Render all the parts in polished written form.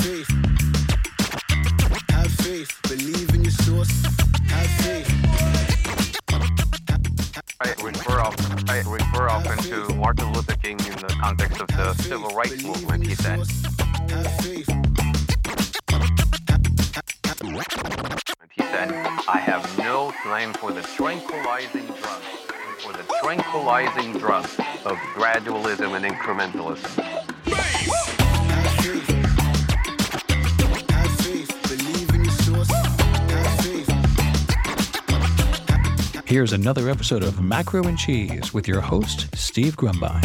faith. Have faith. Believe in your source. Have faith. I refer often to Martin Luther King in the context of the civil rights movement. He said, I have no time for the tranquilizing drug of gradualism and incrementalism. Here's another episode of Macro and Cheese with your host, Steve Grumbine.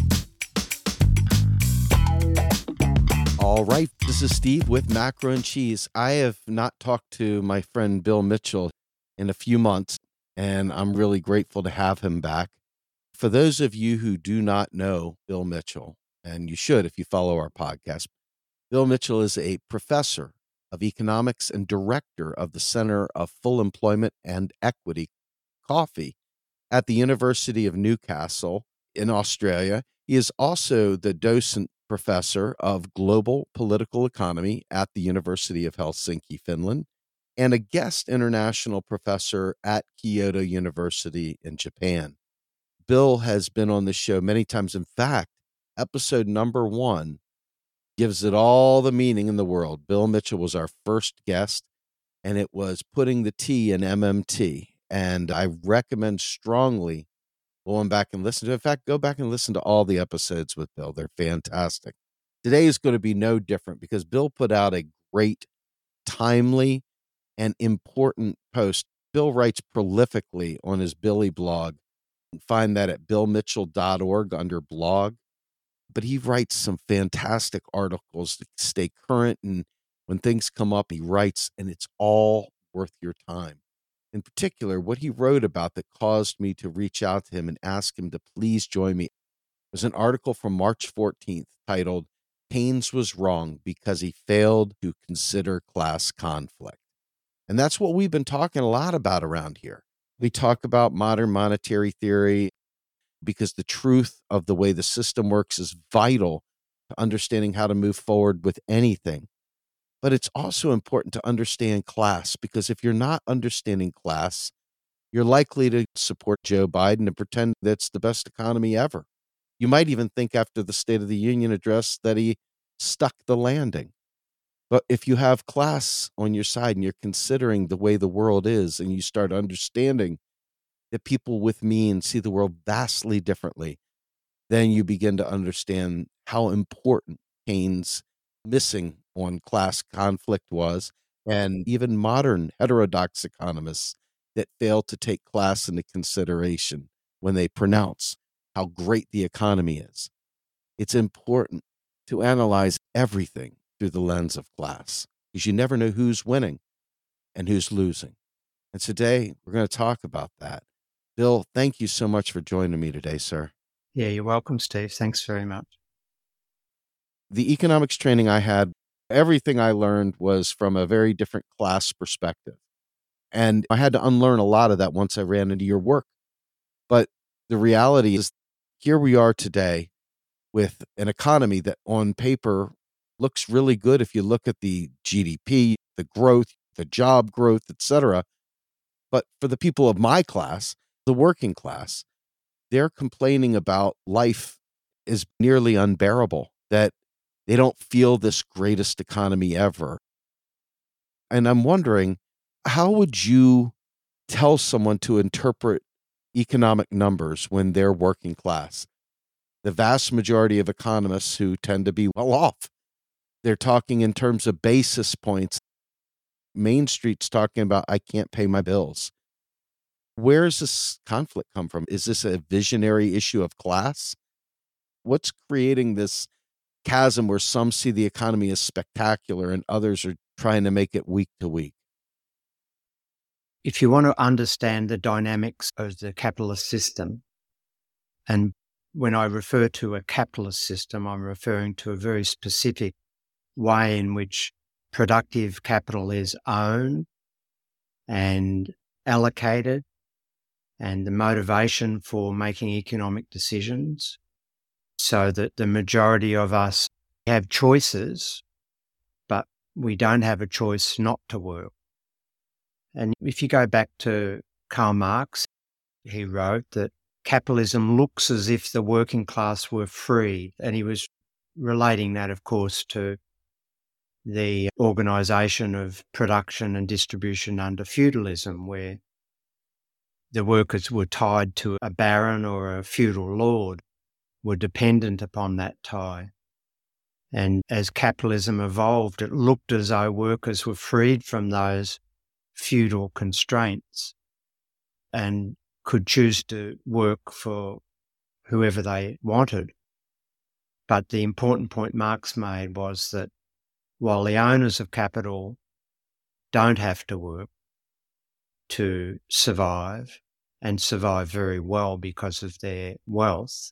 All right, this is Steve with Macro and Cheese. I have not talked to my friend Bill Mitchell in a few months, and I'm really grateful to have him back. For those of you who do not know Bill Mitchell, and you should if you follow our podcast, Bill Mitchell is a professor of economics and director of the Center of Full Employment and Equity, COFE, at the University of Newcastle in Australia. He is also the docent professor of global political economy at the University of Helsinki, Finland, and a guest international professor at Kyoto University in Japan. Bill has been on the show many times. In fact, episode number 1 gives it all the meaning in the world. Bill Mitchell was our first guest, and it was putting the T in MMT. And I recommend strongly going back and listen to it. In fact, go back and listen to all the episodes with Bill. They're fantastic. Today is going to be no different because Bill put out a great, timely, and important post. Bill writes prolifically on his Billy blog. You can find that at billmitchell.org under blog. But he writes some fantastic articles to stay current. And when things come up, he writes, and it's all worth your time. In particular, what he wrote about that caused me to reach out to him and ask him to please join me was an article from March 14th titled, Keynes Was Wrong Because He Failed to Consider Class Conflict. And that's what we've been talking a lot about around here. We talk about modern monetary theory because the truth of the way the system works is vital to understanding how to move forward with anything. But it's also important to understand class, because if you're not understanding class, you're likely to support Joe Biden and pretend that's the best economy ever. You might even think after the State of the Union address that he stuck the landing. But if you have class on your side and you're considering the way the world is, and you start understanding that people with means see the world vastly differently, then you begin to understand how important Keynes' missing on class conflict was, and even modern heterodox economists that fail to take class into consideration when they pronounce how great the economy is. It's important to analyze everything through the lens of class, because you never know who's winning and who's losing. And today we're going to talk about that. Bill, thank you so much for joining me today, sir. Yeah, you're welcome, Steve. Thanks very much. The economics training I had, everything I learned was from a very different class perspective. And I had to unlearn a lot of that once I ran into your work. But the reality is, here we are today with an economy that on paper looks really good if you look at the GDP, the growth, the job growth, etc. But for the people of my class, the working class, they're complaining about life is nearly unbearable, that they don't feel this greatest economy ever. And I'm wondering, how would you tell someone to interpret economic numbers when they're working class? The vast majority of economists who tend to be well off, they're talking in terms of basis points. Main Street's talking about, I can't pay my bills. Where does this conflict come from? Is this a visionary issue of class? What's creating this chasm where some see the economy as spectacular and others are trying to make it week to week? If you want to understand the dynamics of the capitalist system, and when I refer to a capitalist system, I'm referring to a very specific way in which productive capital is owned and allocated, and the motivation for making economic decisions, so that the majority of us have choices we don't have a choice not to work. And if you go back to Karl Marx, he wrote that capitalism looks as if the working class were free. And he was relating that, of course, to the organisation of production and distribution under feudalism, where the workers were tied to a baron or a feudal lord, were dependent upon that tie. And as capitalism evolved, it looked as though workers were freed from those feudal constraints and could choose to work for whoever they wanted. But the important point Marx made was that while the owners of capital don't have to work to survive, and survive very well because of their wealth,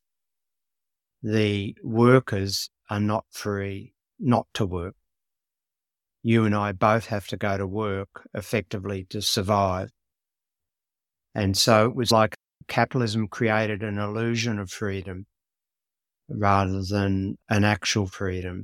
the workers are not free not to work. You and I both have to go to work effectively to survive. And so it was like capitalism created an illusion of freedom rather than an actual freedom.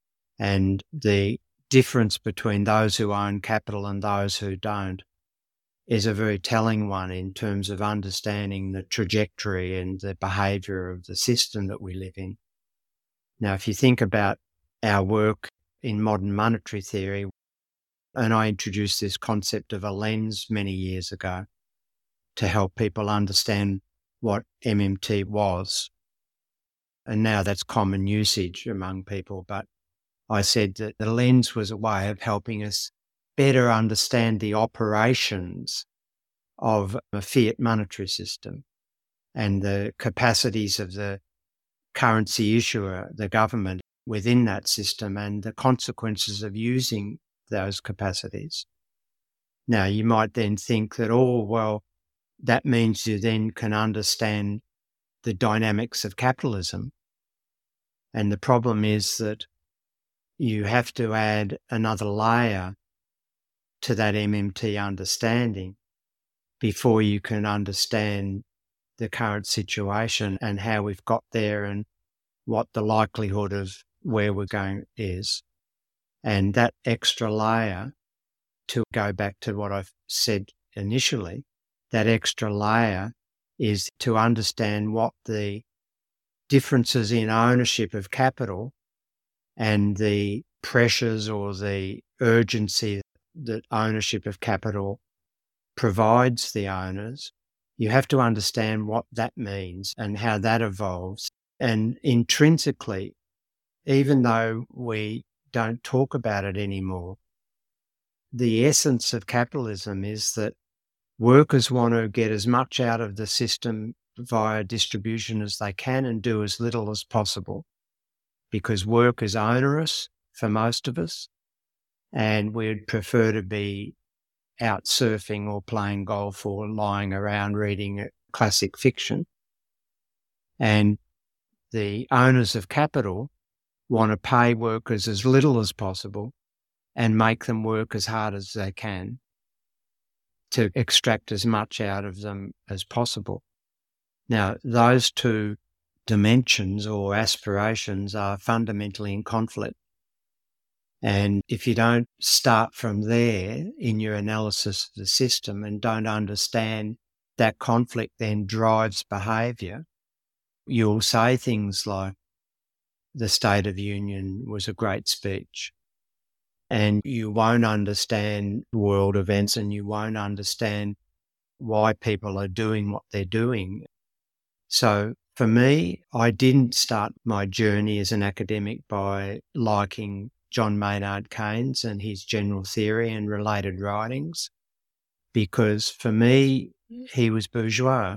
And the difference between those who own capital and those who don't is a very telling one in terms of understanding the trajectory and the behaviour of the system that we live in. Now, if you think about our work in modern monetary theory, and I introduced this concept of a lens many years ago to help people understand what MMT was. And now that's common usage among people, but I said that the lens was a way of helping us better understand the operations of a fiat monetary system and the capacities of the currency issuer, the government, within that system and the consequences of using those capacities. Now, you might then think that, oh, well, that means you then can understand the dynamics of capitalism. And the problem is that you have to add another layer to that MMT understanding before you can understand the current situation and how we've got there and what the likelihood of where we're going is. And that extra layer, to go back to what I've said initially, that extra layer is to understand what the differences in ownership of capital and the pressures or the urgency that ownership of capital provides the owners. You have to understand what that means and how that evolves. And intrinsically, even though we don't talk about it anymore, the essence of capitalism is that workers want to get as much out of the system via distribution as they can and do as little as possible, because work is onerous for most of us, and we'd prefer to be out surfing or playing golf or lying around reading classic fiction. And the owners of capital want to pay workers as little as possible and make them work as hard as they can to extract as much out of them as possible. Now, those two dimensions or aspirations are fundamentally in conflict. And if you don't start from there in your analysis of the system and don't understand that conflict then drives behaviour, you'll say things like, the State of the Union was a great speech. And you won't understand world events and you won't understand why people are doing what they're doing. So for me, I didn't start my journey as an academic by liking John Maynard Keynes and his general theory and related writings, because for me, he was bourgeois.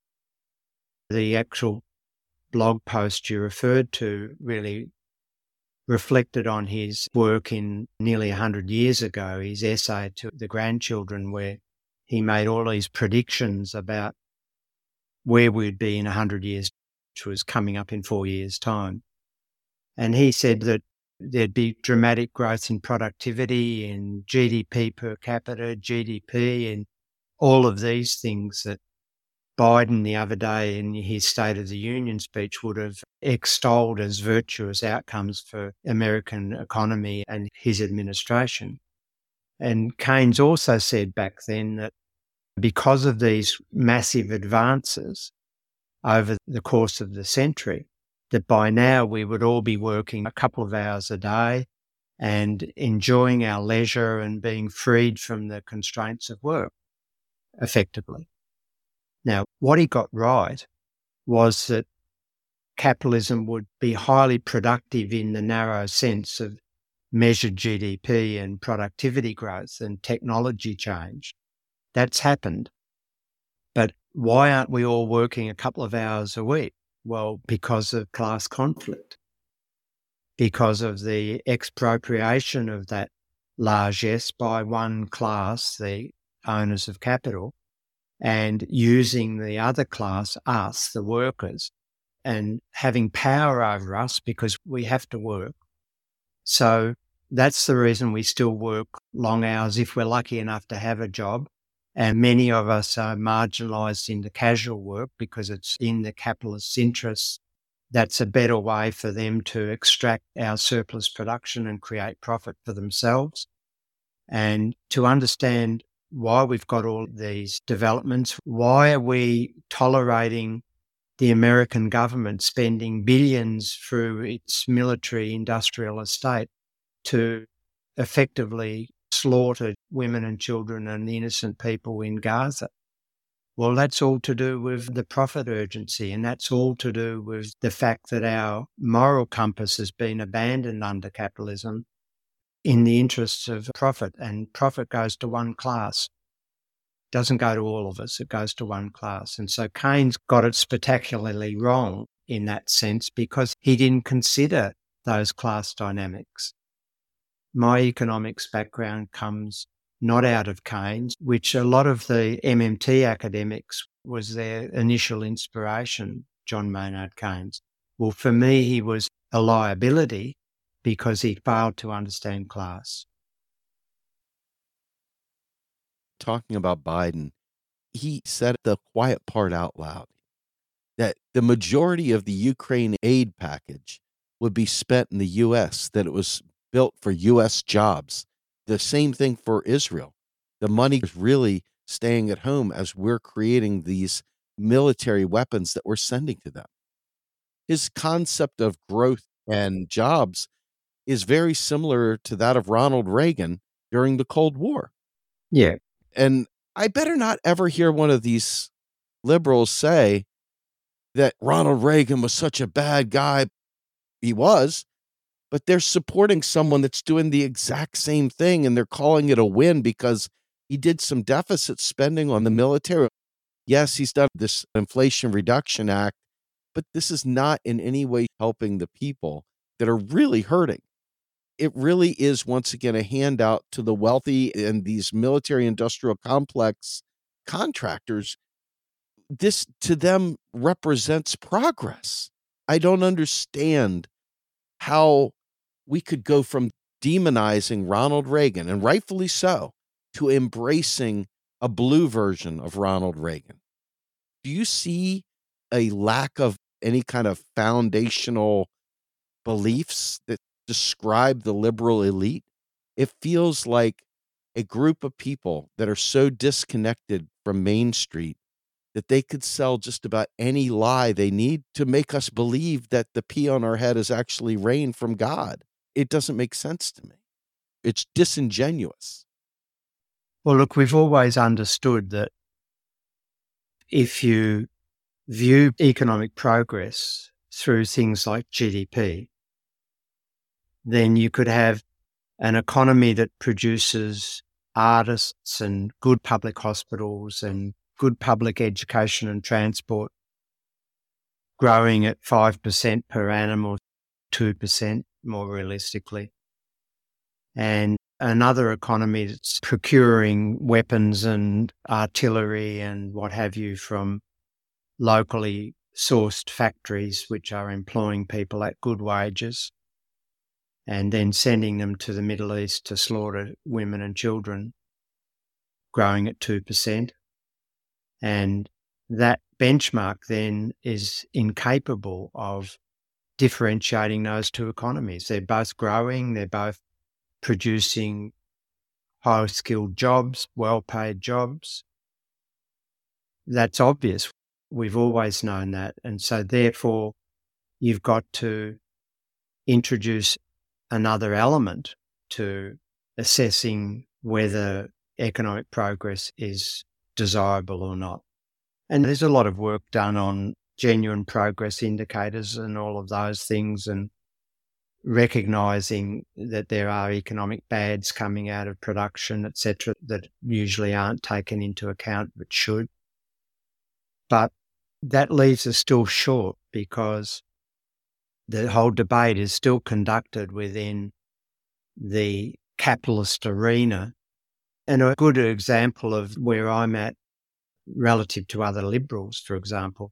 The actual blog post you referred to really reflected on his work in nearly 100 years ago, his essay to the grandchildren, where he made all these predictions about where we'd be in 100 years, which was coming up in 4 years' time. And he said that there'd be dramatic growth in productivity, in GDP per capita, GDP, and all of these things that Biden the other day in his State of the Union speech would have extolled as virtuous outcomes for American economy and his administration. And Keynes also said back then that because of these massive advances over the course of the century, that by now we would all be working a couple of hours a day and enjoying our leisure and being freed from the constraints of work effectively. Now, what he got right was that capitalism would be highly productive in the narrow sense of measured GDP and productivity growth and technology change. That's happened. But why aren't we all working a couple of hours a week? Well, because of class conflict, because of the expropriation of that largesse by one class, the owners of capital, and using the other class, us, the workers, and having power over us because we have to work. So that's the reason we still work long hours if we're lucky enough to have a job. And many of us are marginalised into casual work because it's in the capitalist's interests. That's a better way for them to extract our surplus production and create profit for themselves. And to understand why we've got all these developments, why are we tolerating the American government spending billions through its military industrial estate to effectively slaughter women and children and innocent people in Gaza? Well, that's all to do with the profit urgency, and that's all to do with the fact that our moral compass has been abandoned under capitalism in the interests of profit, and profit goes to one class. It doesn't go to all of us, it goes to one class. And so Keynes got it spectacularly wrong in that sense because he didn't consider those class dynamics. My economics background comes not out of Keynes, which a lot of the MMT academics was their initial inspiration, John Maynard Keynes. Well, for me, he was a liability because he failed to understand class. Talking about Biden, he said the quiet part out loud, that the majority of the Ukraine aid package would be spent in the U.S., that it was built for U.S. jobs. The same thing for Israel. The money is really staying at home as we're creating these military weapons that we're sending to them. His concept of growth and jobs is very similar to that of Ronald Reagan during the Cold War. Yeah. And I better not ever hear one of these liberals say that Ronald Reagan was such a bad guy. He was, but they're supporting someone that's doing the exact same thing, and they're calling it a win because he did some deficit spending on the military. Yes, he's done this Inflation Reduction Act, but this is not in any way helping the people that are really hurting. It really is, once again, a handout to the wealthy and these military industrial complex contractors. This, to them, represents progress. I don't understand how we could go from demonizing Ronald Reagan, and rightfully so, to embracing a blue version of Ronald Reagan. Do you see a lack of any kind of foundational beliefs that describe the liberal elite? It feels like a group of people that are so disconnected from Main Street that they could sell just about any lie they need to make us believe that the pea on our head is actually rain from God. It doesn't make sense to me. It's disingenuous. Well, look, we've always understood that if you view economic progress through things like GDP, then you could have an economy that produces artists and good public hospitals and good public education and transport growing at 5% per annum or 2% more realistically. And another economy that's procuring weapons and artillery and what have you from locally sourced factories which are employing people at good wages and then sending them to the Middle East to slaughter women and children, growing at 2%. And that benchmark then is incapable of differentiating those two economies. They're both growing, they're both producing high-skilled jobs, well-paid jobs. That's obvious. We've always known that. And so therefore, you've got to introduce another element to assessing whether economic progress is desirable or not. And there's a lot of work done on genuine progress indicators and all of those things, and recognising that there are economic bads coming out of production, etc., that usually aren't taken into account but should. But that leaves us still short, because the whole debate is still conducted within the capitalist arena. And a good example of where I'm at relative to other liberals, for example,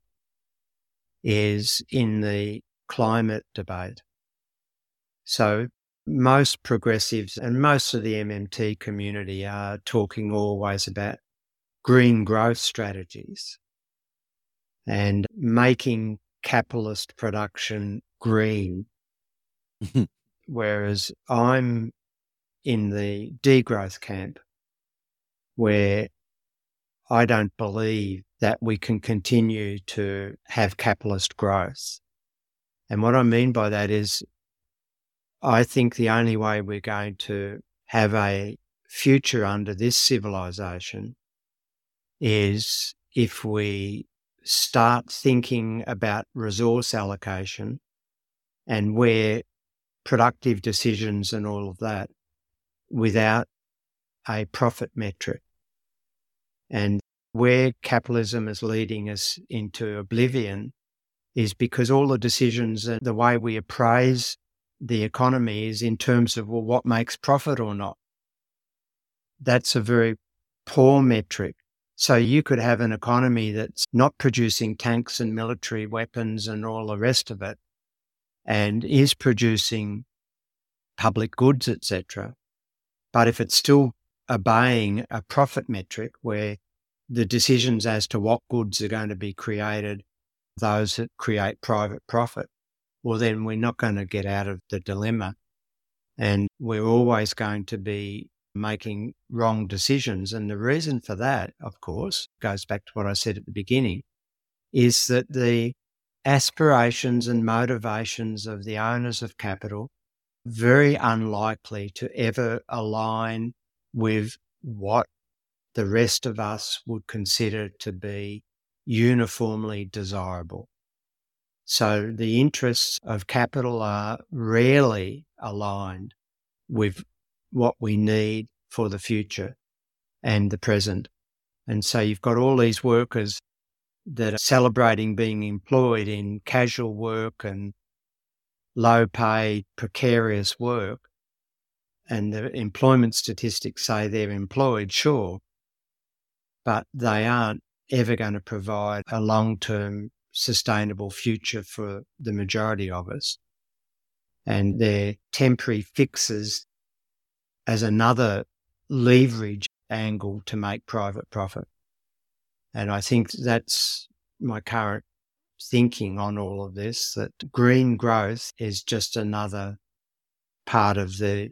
is in the climate debate. So most progressives and most of the MMT community are talking always about green growth strategies and making capitalist production green, whereas I'm in the degrowth camp, where I don't believe that we can continue to have capitalist growth. And what I mean by that is, I think the only way we're going to have a future under this civilization is if we start thinking about resource allocation and where productive decisions and all of that without a profit metric. And where capitalism is leading us into oblivion is because all the decisions and the way we appraise the economy is in terms of, well, what makes profit or not. That's a very poor metric. So you could have an economy that's not producing tanks and military weapons and all the rest of it, and is producing public goods, etc. But if it's still obeying a profit metric where the decisions as to what goods are going to be created, those that create private profit, well, then we're not going to get out of the dilemma. And we're always going to be making wrong decisions. And the reason for that, of course, goes back to what I said at the beginning, is that the aspirations and motivations of the owners of capital very unlikely to ever align with what the rest of us would consider to be uniformly desirable. So the interests of capital are rarely aligned with what we need for the future and the present. And so you've got all these workers that are celebrating being employed in casual work and low-paid, precarious work, and the employment statistics say they're employed, sure, but they aren't ever going to provide a long-term sustainable future for the majority of us. And they're temporary fixes as another leverage angle to make private profit. And I think that's my current thinking on all of this, that green growth is just another part of the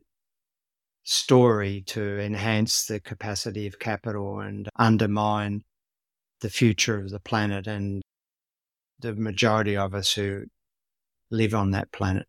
story to enhance the capacity of capital and undermine the future of the planet and the majority of us who live on that planet.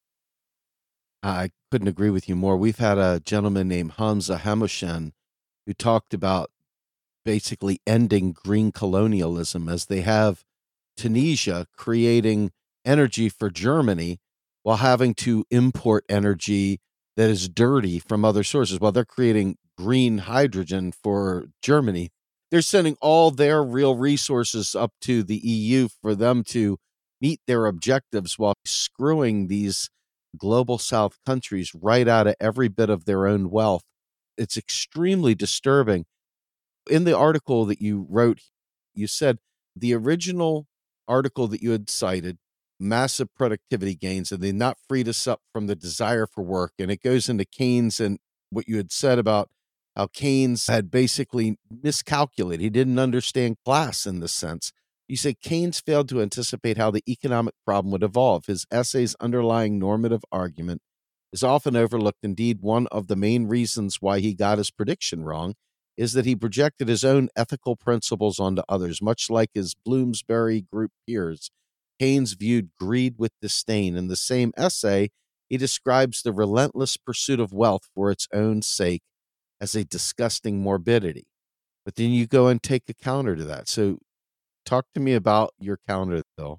I couldn't agree with you more. We've had a gentleman named Hamza Hamouchen who talked about basically ending green colonialism, as they have Tunisia creating energy for Germany while having to import energy that is dirty from other sources. While they're creating green hydrogen for Germany, they're sending all their real resources up to the EU for them to meet their objectives, while screwing these global South countries right out of every bit of their own wealth. It's extremely disturbing. In the article that you wrote, you said the original article that you had cited, massive productivity gains, and they not freed us up from the desire for work. And it goes into Keynes and what you had said about how Keynes had basically miscalculated. He didn't understand class in this sense. You say Keynes failed to anticipate how the economic problem would evolve. His essay's underlying normative argument is often overlooked. Indeed, one of the main reasons why he got his prediction wrong is that he projected his own ethical principles onto others. Much like his Bloomsbury Group peers, Keynes viewed greed with disdain. In the same essay, he describes the relentless pursuit of wealth for its own sake as a disgusting morbidity. But then you go and take a counter to that. So talk to me about your counter, Bill.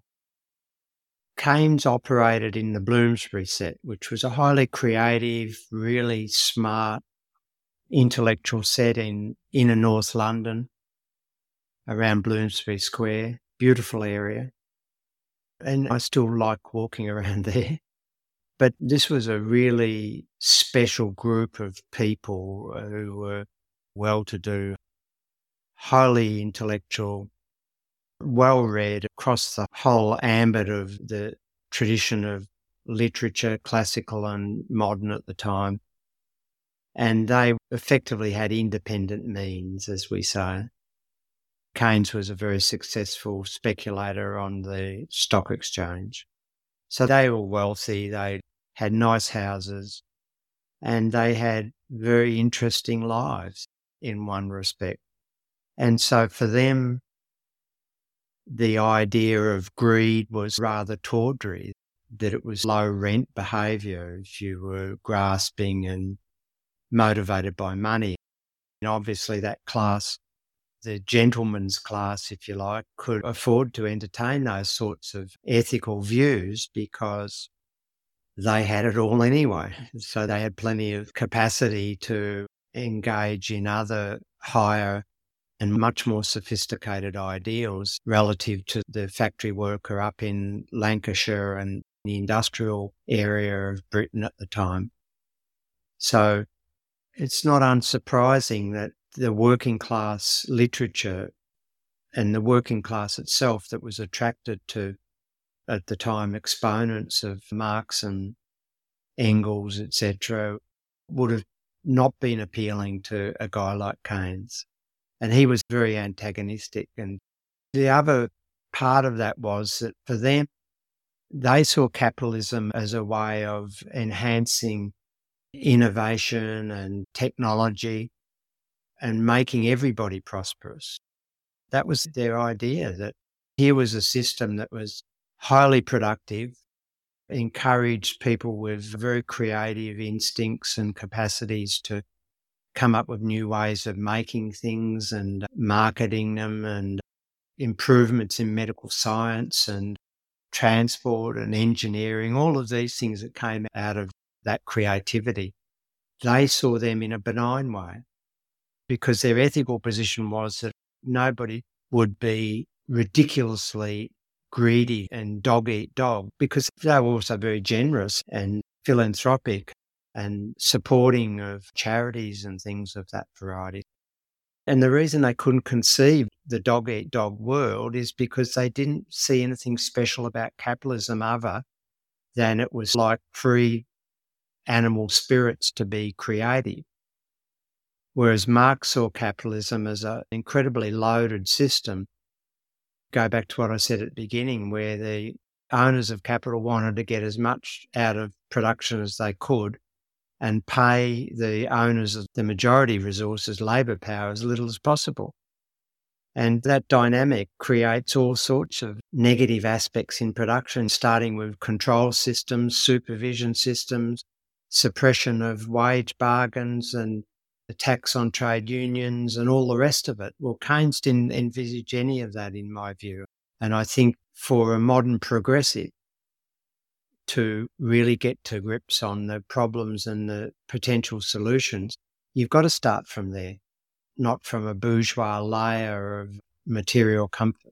Keynes operated in the Bloomsbury set, which was a highly creative, really smart, intellectual set in inner North London, around Bloomsbury Square. Beautiful area. And I still like walking around there. But this was a really special group of people who were well-to-do, highly intellectual, well-read across the whole ambit of the tradition of literature, classical and modern at the time. And they effectively had independent means, as we say. Keynes was a very successful speculator on the stock exchange. So they were wealthy, they had nice houses, and they had very interesting lives in one respect. And so for them, the idea of greed was rather tawdry, that it was low rent behaviour if you were grasping and motivated by money. And obviously that class, the gentleman's class, if you like, could afford to entertain those sorts of ethical views because they had it all anyway. So they had plenty of capacity to engage in other higher and much more sophisticated ideals relative to the factory worker up in Lancashire and the industrial area of Britain at the time. So it's not unsurprising that the working class literature and the working class itself that was attracted to, at the time, exponents of Marx and Engels, etc., would have not been appealing to a guy like Keynes. And he was very antagonistic. And the other part of that was that for them, they saw capitalism as a way of enhancing innovation and technology and making everybody prosperous. That was their idea, that here was a system that was highly productive, encouraged people with very creative instincts and capacities to come up with new ways of making things and marketing them, and improvements in medical science and transport and engineering, all of these things that came out of that creativity. They saw them in a benign way because their ethical position was that nobody would be ridiculously greedy and dog eat dog, because they were also very generous and philanthropic and supporting of charities and things of that variety. And the reason they couldn't conceive the dog-eat-dog world is because they didn't see anything special about capitalism other than it was like free animal spirits to be creative. Whereas Marx saw capitalism as an incredibly loaded system. Go back to what I said at the beginning, where the owners of capital wanted to get as much out of production as they could and pay the owners of the majority resources, labour power, as little as possible. And that dynamic creates all sorts of negative aspects in production, starting with control systems, supervision systems, suppression of wage bargains and the tax on trade unions and all the rest of it. Well, Keynes didn't envisage any of that, in my view. And I think for a modern progressive to really get to grips on the problems and the potential solutions, you've got to start from there, not from a bourgeois layer of material comfort.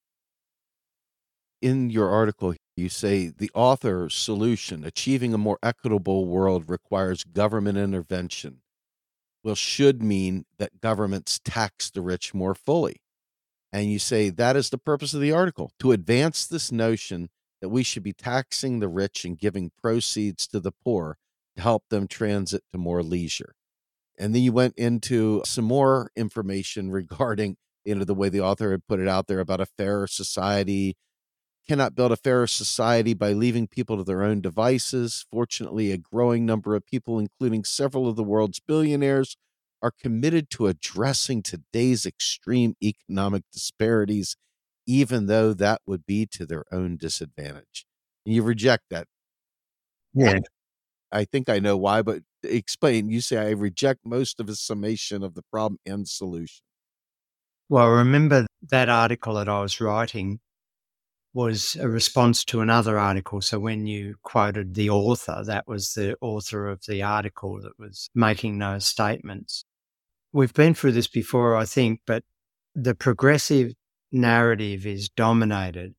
In your article, you say the author's solution, achieving a more equitable world, requires government intervention. Well, should mean that governments tax the rich more fully. And you say that is the purpose of the article, to advance this notion that we should be taxing the rich and giving proceeds to the poor to help them transit to more leisure. And then you went into some more information regarding the way the author had put it out there about a fairer society. Cannot build a fairer society by leaving people to their own devices. Fortunately, a growing number of people, including several of the world's billionaires, are committed to addressing today's extreme economic disparities, even though that would be to their own disadvantage. And you reject that. Yeah. I think I know why, but explain. You say I reject most of his summation of the problem and solution. Well, remember that article that I was writing was a response to another article. So when you quoted the author, that was the author of the article that was making those statements. We've been through this before, I think, but the progressive narrative is dominated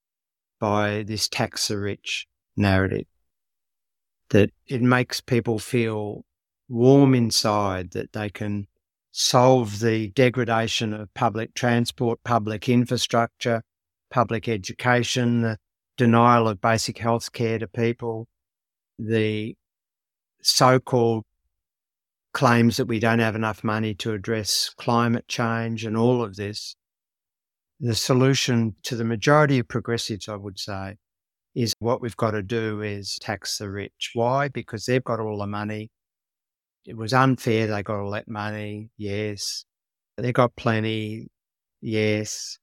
by this tax the rich narrative, that it makes people feel warm inside, that they can solve the degradation of public transport, public infrastructure, public education, the denial of basic health care to people, the so-called claims that we don't have enough money to address climate change and all of this. The solution to the majority of progressives, I would say, is what we've got to do is tax the rich. Why? Because they've got all the money. It was unfair they got all that money, yes. They got plenty, yes.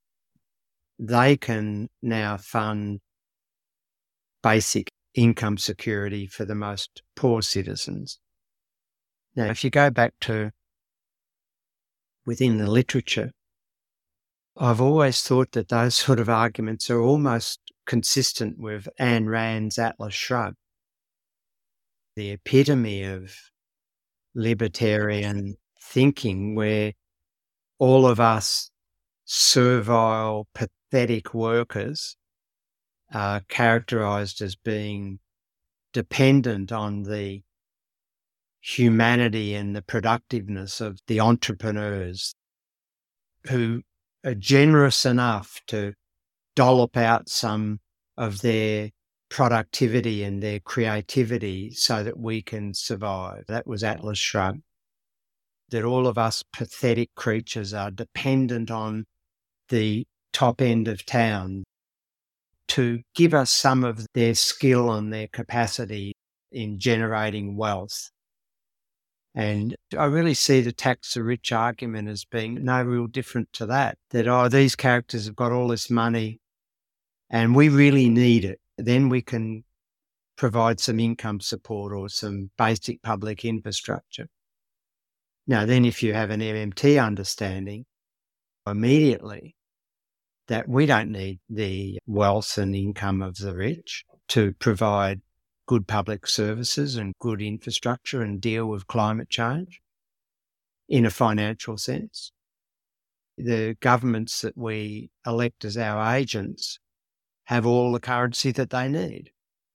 They can now fund basic income security for the most poor citizens. Now, if you go back to within the literature, I've always thought that those sort of arguments are almost consistent with Ayn Rand's Atlas Shrugged, the epitome of libertarian thinking, where all of us servile, pathetic workers are characterized as being dependent on the humanity and the productiveness of the entrepreneurs who are generous enough to dollop out some of their productivity and their creativity so that we can survive. That was Atlas Shrugged. That all of us pathetic creatures are dependent on the top end of town to give us some of their skill and their capacity in generating wealth. And I really see the tax the rich argument as being no real different to that, these characters have got all this money and we really need it. Then we can provide some income support or some basic public infrastructure. Now, then if you have an MMT understanding, immediately that we don't need the wealth and income of the rich to provide good public services and good infrastructure and deal with climate change in a financial sense. The governments that we elect as our agents have all the currency that they need.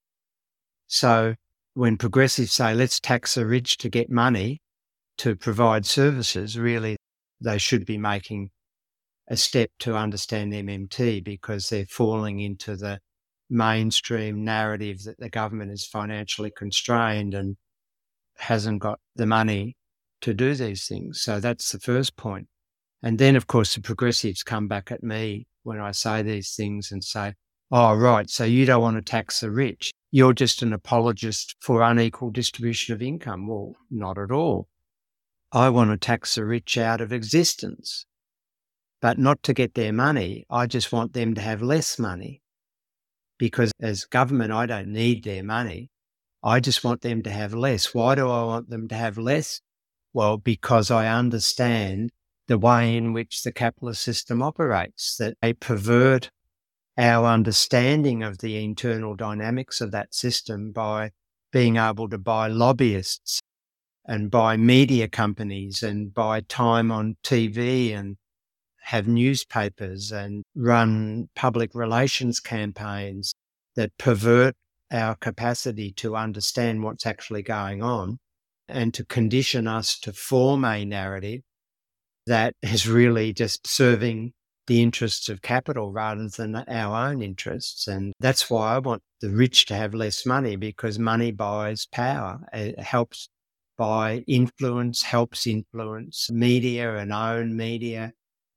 So when progressives say, let's tax the rich to get money to provide services, really they should be making a step to understand MMT, because they're falling into the mainstream narrative that the government is financially constrained and hasn't got the money to do these things. So that's the first point. And then, of course, the progressives come back at me when I say these things and say, oh, right, so you don't want to tax the rich. You're just an apologist for unequal distribution of income. Well, not at all. I want to tax the rich out of existence, but not to get their money. I just want them to have less money, because as government, I don't need their money. I just want them to have less. Why do I want them to have less? Well, because I understand the way in which the capitalist system operates, that they pervert our understanding of the internal dynamics of that system by being able to buy lobbyists and buy media companies and buy time on TV and have newspapers and run public relations campaigns that pervert our capacity to understand what's actually going on and to condition us to form a narrative that is really just serving the interests of capital rather than our own interests. And that's why I want the rich to have less money, because money buys power. It helps buy influence, helps influence media and own media,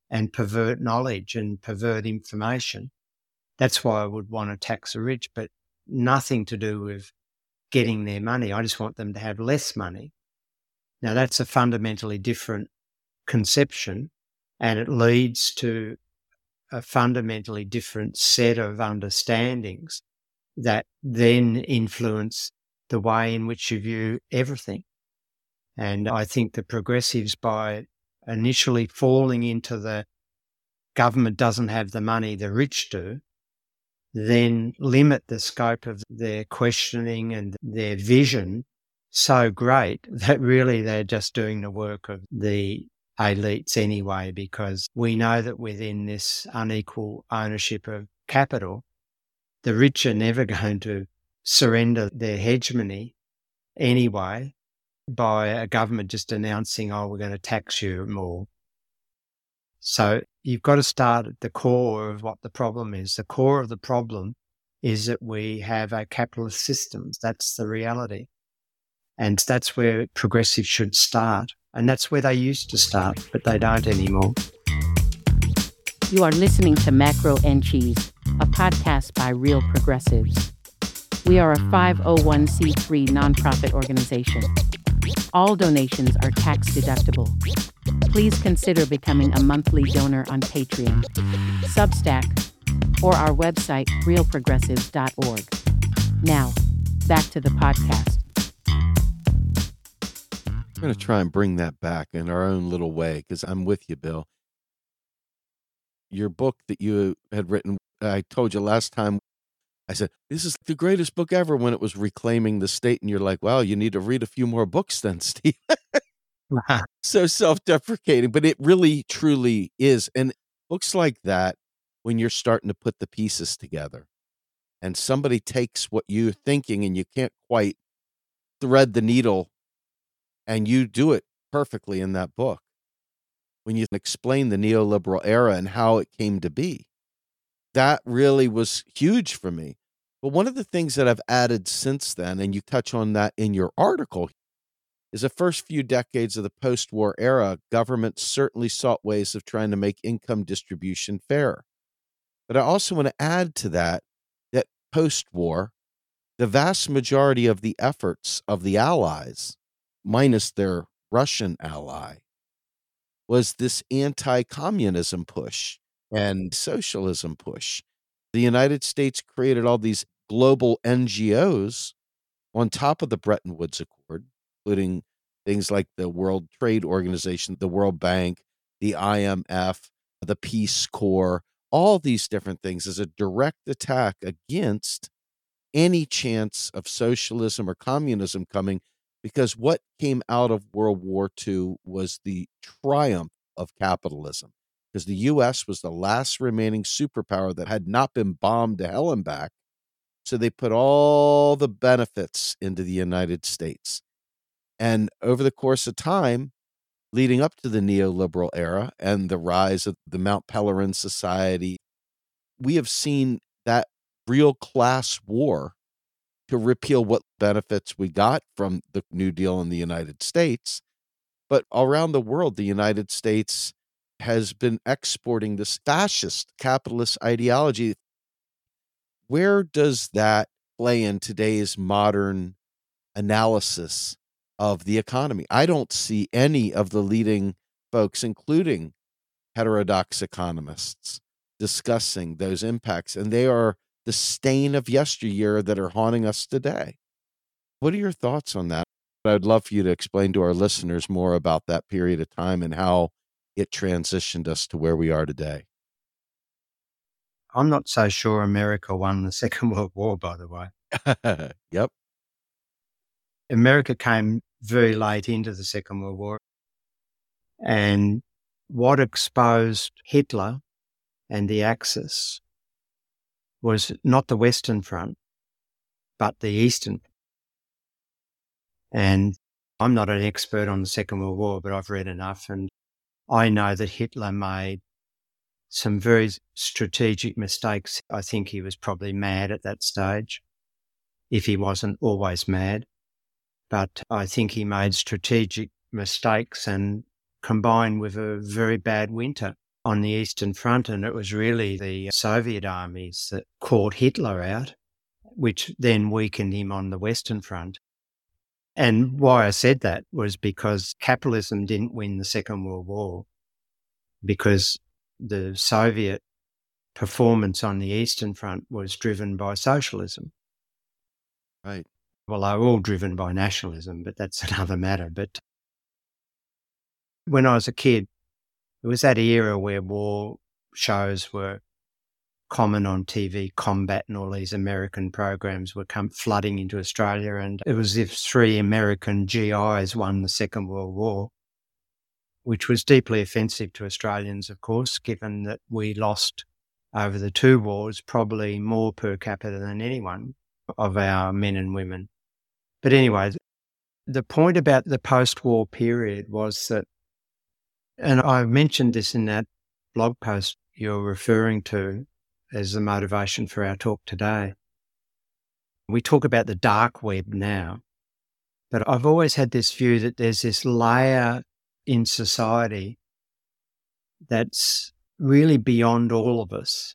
and pervert knowledge and pervert information. That's why I would want to tax the rich, but nothing to do with getting their money. I just want them to have less money. Now, that's a fundamentally different conception, and it leads to a fundamentally different set of understandings that then influence the way in which you view everything. And I think the progressives, by initially falling into the government doesn't have the money, the rich do, then limit the scope of their questioning and their vision so great that really they're just doing the work of the elites anyway, because we know that within this unequal ownership of capital, the rich are never going to surrender their hegemony anyway by a government just announcing, oh, we're going to tax you more. So you've got to start at the core of what the problem is. The core of the problem is that we have a capitalist system. That's the reality. And that's where progressives should start. And that's where they used to start, but they don't anymore. You are listening to Macro and Cheese, a podcast by Real Progressives. We are a 501c3 nonprofit organization. All donations are tax deductible. Please consider becoming a monthly donor on Patreon, Substack, or our website, realprogressives.org. Now, back to the podcast. We're going to try and bring that back in our own little way, because I'm with you, Bill. Your book that you had written, I told you last time, I said, this is the greatest book ever when it was Reclaiming the State. And you're like, wow, you need to read a few more books then, Steve. So self-deprecating, but it really, truly is. And books like that, when you're starting to put the pieces together and somebody takes what you're thinking and you can't quite thread the needle, and you do it perfectly in that book. When you explain the neoliberal era and how it came to be, that really was huge for me. But one of the things that I've added since then, and you touch on that in your article, is the first few decades of the post-war era, governments certainly sought ways of trying to make income distribution fair. But I also want to add to that post-war, the vast majority of the efforts of the Allies, minus their Russian ally, was this anti-communism push and socialism push. The United States created all these global NGOs on top of the Bretton Woods Accord, including things like the World Trade Organization, the World Bank, the IMF, the Peace Corps, all these different things as a direct attack against any chance of socialism or communism coming, because what came out of World War II was the triumph of capitalism, because the U.S. was the last remaining superpower that had not been bombed to hell and back. So they put all the benefits into the United States. And over the course of time, leading up to the neoliberal era and the rise of the Mount Pelerin Society, we have seen that real class war to repeal what benefits we got from the New Deal in the United States. But around the world, the United States has been exporting this fascist capitalist ideology. Where does that play in today's modern analysis of the economy? I don't see any of the leading folks, including heterodox economists, discussing those impacts, and they are the stain of yesteryear that are haunting us today. What are your thoughts on that? I'd love for you to explain to our listeners more about that period of time and how it transitioned us to where we are today. I'm not so sure America won the Second World War, by the way. Yep. America came very late into the Second World War. And what exposed Hitler and the Axis was not the Western Front, but the Eastern. And I'm not an expert on the Second World War, but I've read enough, and I know that Hitler made some very strategic mistakes. I think he was probably mad at that stage, if he wasn't always mad. But I think he made strategic mistakes, and combined with a very bad winter on the Eastern Front, and it was really the Soviet armies that caught Hitler out, which then weakened him on the Western Front. And why I said that was because capitalism didn't win the Second World War, because the Soviet performance on the Eastern Front was driven by socialism. Right. Well, they were all driven by nationalism, but that's another matter. But when I was a kid, it was that era where war shows were common on TV, Combat and all these American programs were flooding into Australia, and it was as if 3 American GIs won the Second World War, which was deeply offensive to Australians, of course, given that we lost over the 2 wars probably more per capita than anyone of our men and women. But anyway, the point about the post-war period was that, and I mentioned this in that blog post you're referring to as the motivation for our talk today. We talk about the dark web now, but I've always had this view that there's this layer in society that's really beyond all of us.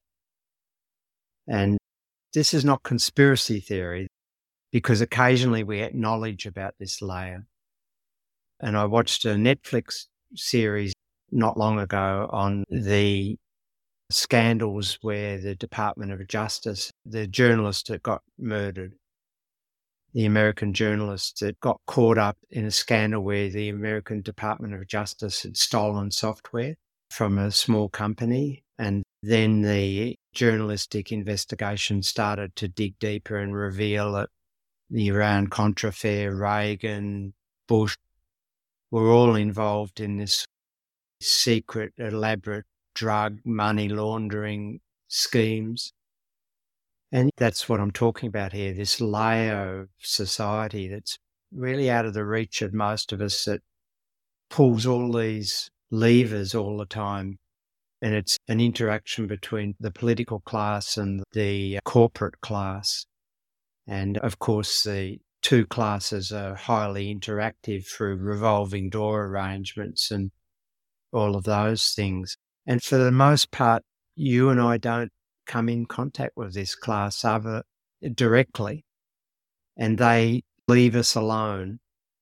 And this is not conspiracy theory, because occasionally we acknowledge about this layer. And I watched a Netflix series not long ago on the scandals where the Department of Justice, the journalist that got murdered, the American journalist that got caught up in a scandal where the American Department of Justice had stolen software from a small company. And then the journalistic investigation started to dig deeper and reveal that the Iran-Contra affair, Reagan, Bush, were all involved in this secret, elaborate drug money laundering schemes. And that's what I'm talking about here, this layer of society that's really out of the reach of most of us, that pulls all these levers all the time. And it's an interaction between the political class and the corporate class. And of course, the 2 classes are highly interactive through revolving door arrangements and all of those things. And for the most part, you and I don't come in contact with this class other directly, and they leave us alone.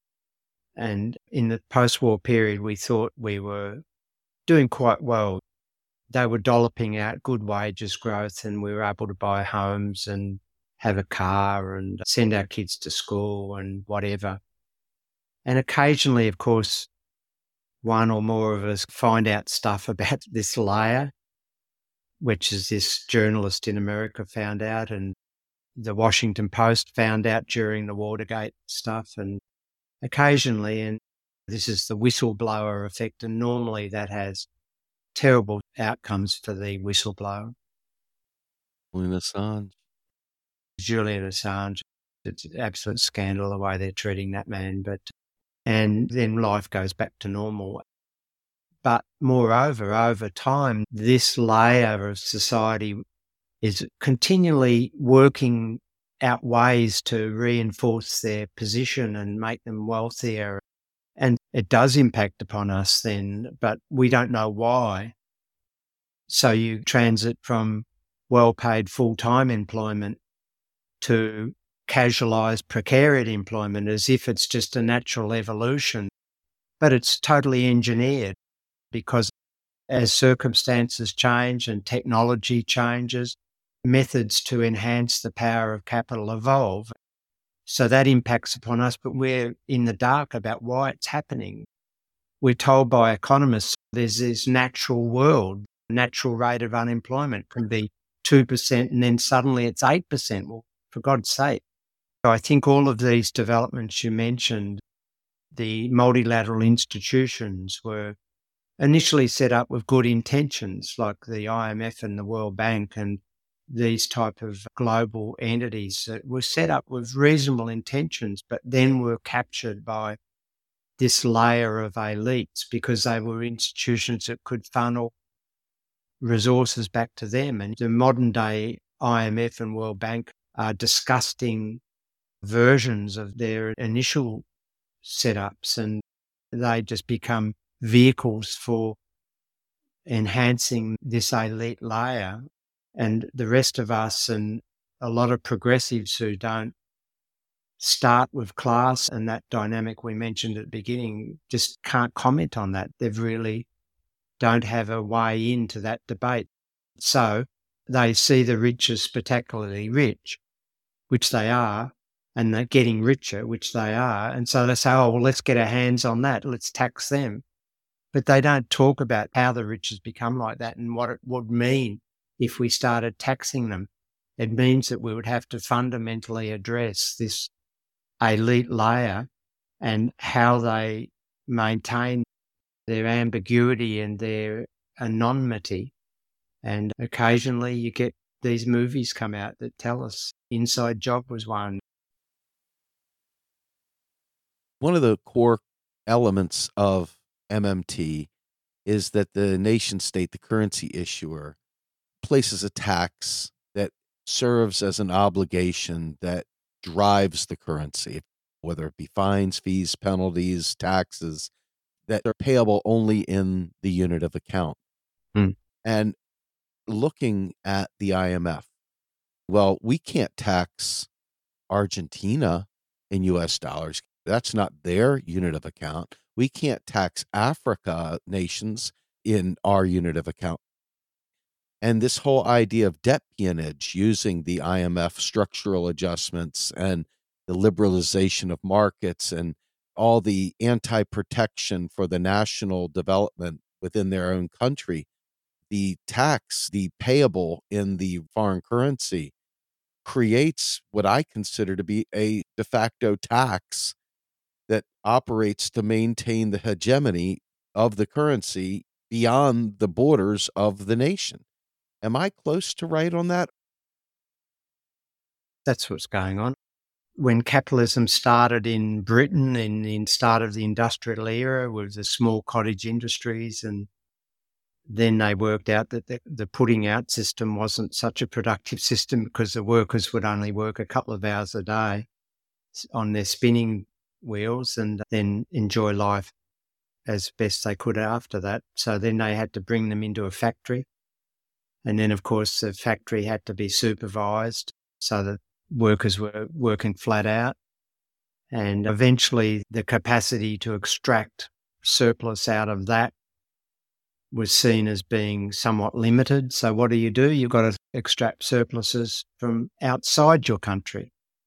And in the post-war period, we thought we were doing quite well. They were dolloping out good wages growth, and we were able to buy homes and have a car and send our kids to school and whatever. And occasionally, of course, one or more of us find out stuff about this layer, which is this journalist in America found out, and the Washington Post found out during the Watergate stuff. And occasionally, and this is the whistleblower effect, and normally that has terrible outcomes for the whistleblower. Julian Assange, it's an absolute scandal the way they're treating that man, and then life goes back to normal. But moreover, over time, this layer of society is continually working out ways to reinforce their position and make them wealthier. And it does impact upon us then, but we don't know why. So you transit from well-paid full-time employment to casualised precariat employment as if it's just a natural evolution. But it's totally engineered, because as circumstances change and technology changes, methods to enhance the power of capital evolve. So that impacts upon us, but we're in the dark about why it's happening. We're told by economists there's this natural world, natural rate of unemployment can be 2% and then suddenly it's 8%. Well, for God's sake. I think all of these developments you mentioned, the multilateral institutions were initially set up with good intentions, like the IMF and the World Bank and these type of global entities that were set up with reasonable intentions, but then were captured by this layer of elites because they were institutions that could funnel resources back to them. And the modern day IMF and World Bank are disgusting versions of their initial setups, and they just become vehicles for enhancing this elite layer, and the rest of us and a lot of progressives who don't start with class and that dynamic we mentioned at the beginning just can't comment on that. They really don't have a way into that debate. So they see the rich as spectacularly rich, which they are, and they're getting richer, which they are. And so they say, oh, well, let's get our hands on that. Let's tax them. But they don't talk about how the rich has become like that and what it would mean if we started taxing them. It means that we would have to fundamentally address this elite layer and how they maintain their ambiguity and their anonymity. And occasionally you get these movies come out that tell us Inside Job was one. One of the core elements of MMT is that the nation state, the currency issuer, places a tax that serves as an obligation that drives the currency, whether it be fines, fees, penalties, taxes, that are payable only in the unit of account. And looking at the IMF, well, we can't tax Argentina in US dollars. That's not their unit of account. We can't tax Africa nations in our unit of account. And this whole idea of debt peonage using the IMF structural adjustments and the liberalization of markets and all the anti-protection for the national development within their own country, the tax, the payable in the foreign currency, creates what I consider to be a de facto tax that operates to maintain the hegemony of the currency beyond the borders of the nation. Am I close to right on that? That's what's going on. When capitalism started in Britain in the start of the industrial era with the small cottage industries, and then they worked out that the putting out system wasn't such a productive system because the workers would only work a couple of hours a day on their spinning wheels and then enjoy life as best they could after that. So then they had to bring them into a factory. And then, of course, the factory had to be supervised so that workers were working flat out. And eventually the capacity to extract surplus out of that was seen as being somewhat limited. So what do? You've got to extract surpluses from outside your country.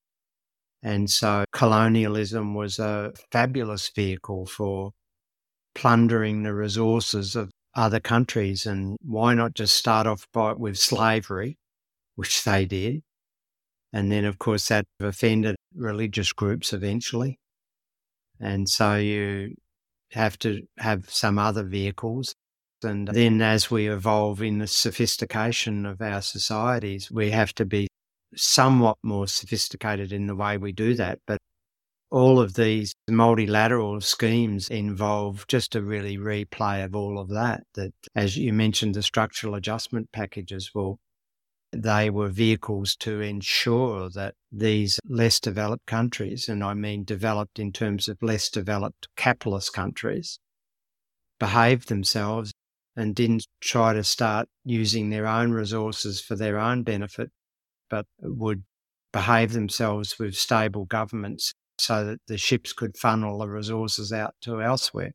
And so colonialism was a fabulous vehicle for plundering the resources of other countries. And why not just start off with slavery, which they did. And then, of course, that offended religious groups eventually. And so you have to have some other vehicles. And then as we evolve in the sophistication of our societies, we have to be somewhat more sophisticated in the way we do that. But all of these multilateral schemes involve just a really replay of all of that. That, as you mentioned, the structural adjustment packages, well, they were vehicles to ensure that these less developed countries, and I mean developed in terms of less developed capitalist countries, behaved themselves and didn't try to start using their own resources for their own benefit, but would behave themselves with stable governments so that the ships could funnel the resources out to elsewhere.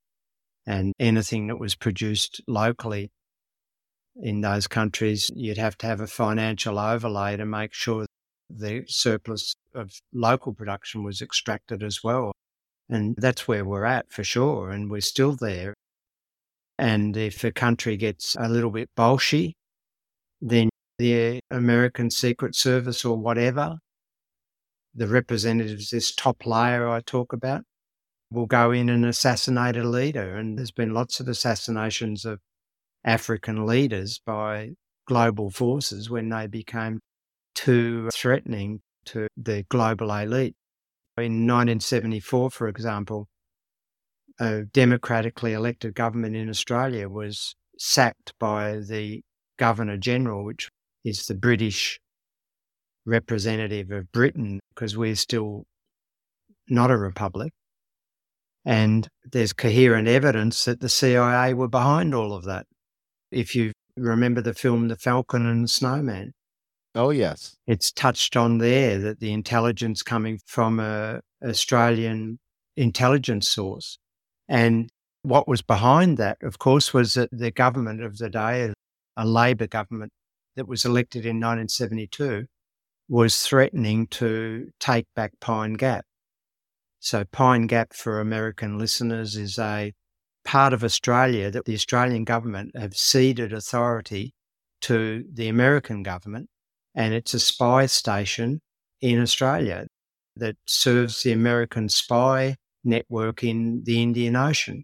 And anything that was produced locally in those countries, you'd have to have a financial overlay to make sure the surplus of local production was extracted as well. And that's where we're at for sure, and we're still there. And if a country gets a little bit bolshy, then the American Secret Service or whatever, the representatives, this top layer I talk about, will go in and assassinate a leader. And there's been lots of assassinations of African leaders by global forces when they became too threatening to the global elite. In 1974, for example, a democratically elected government in Australia was sacked by the Governor-General, which is the British representative of Britain, because we're still not a republic. And there's coherent evidence that the CIA were behind all of that. If you remember the film The Falcon and the Snowman, Oh, yes. it's touched on there that the intelligence coming from a Australian intelligence source. And what was behind that, of course, was that the government of the day, a Labor government that was elected in 1972, was threatening to take back Pine Gap. So Pine Gap, for American listeners, is a part of Australia that the Australian government have ceded authority to the American government, and it's a spy station in Australia that serves the American spy network in the Indian Ocean.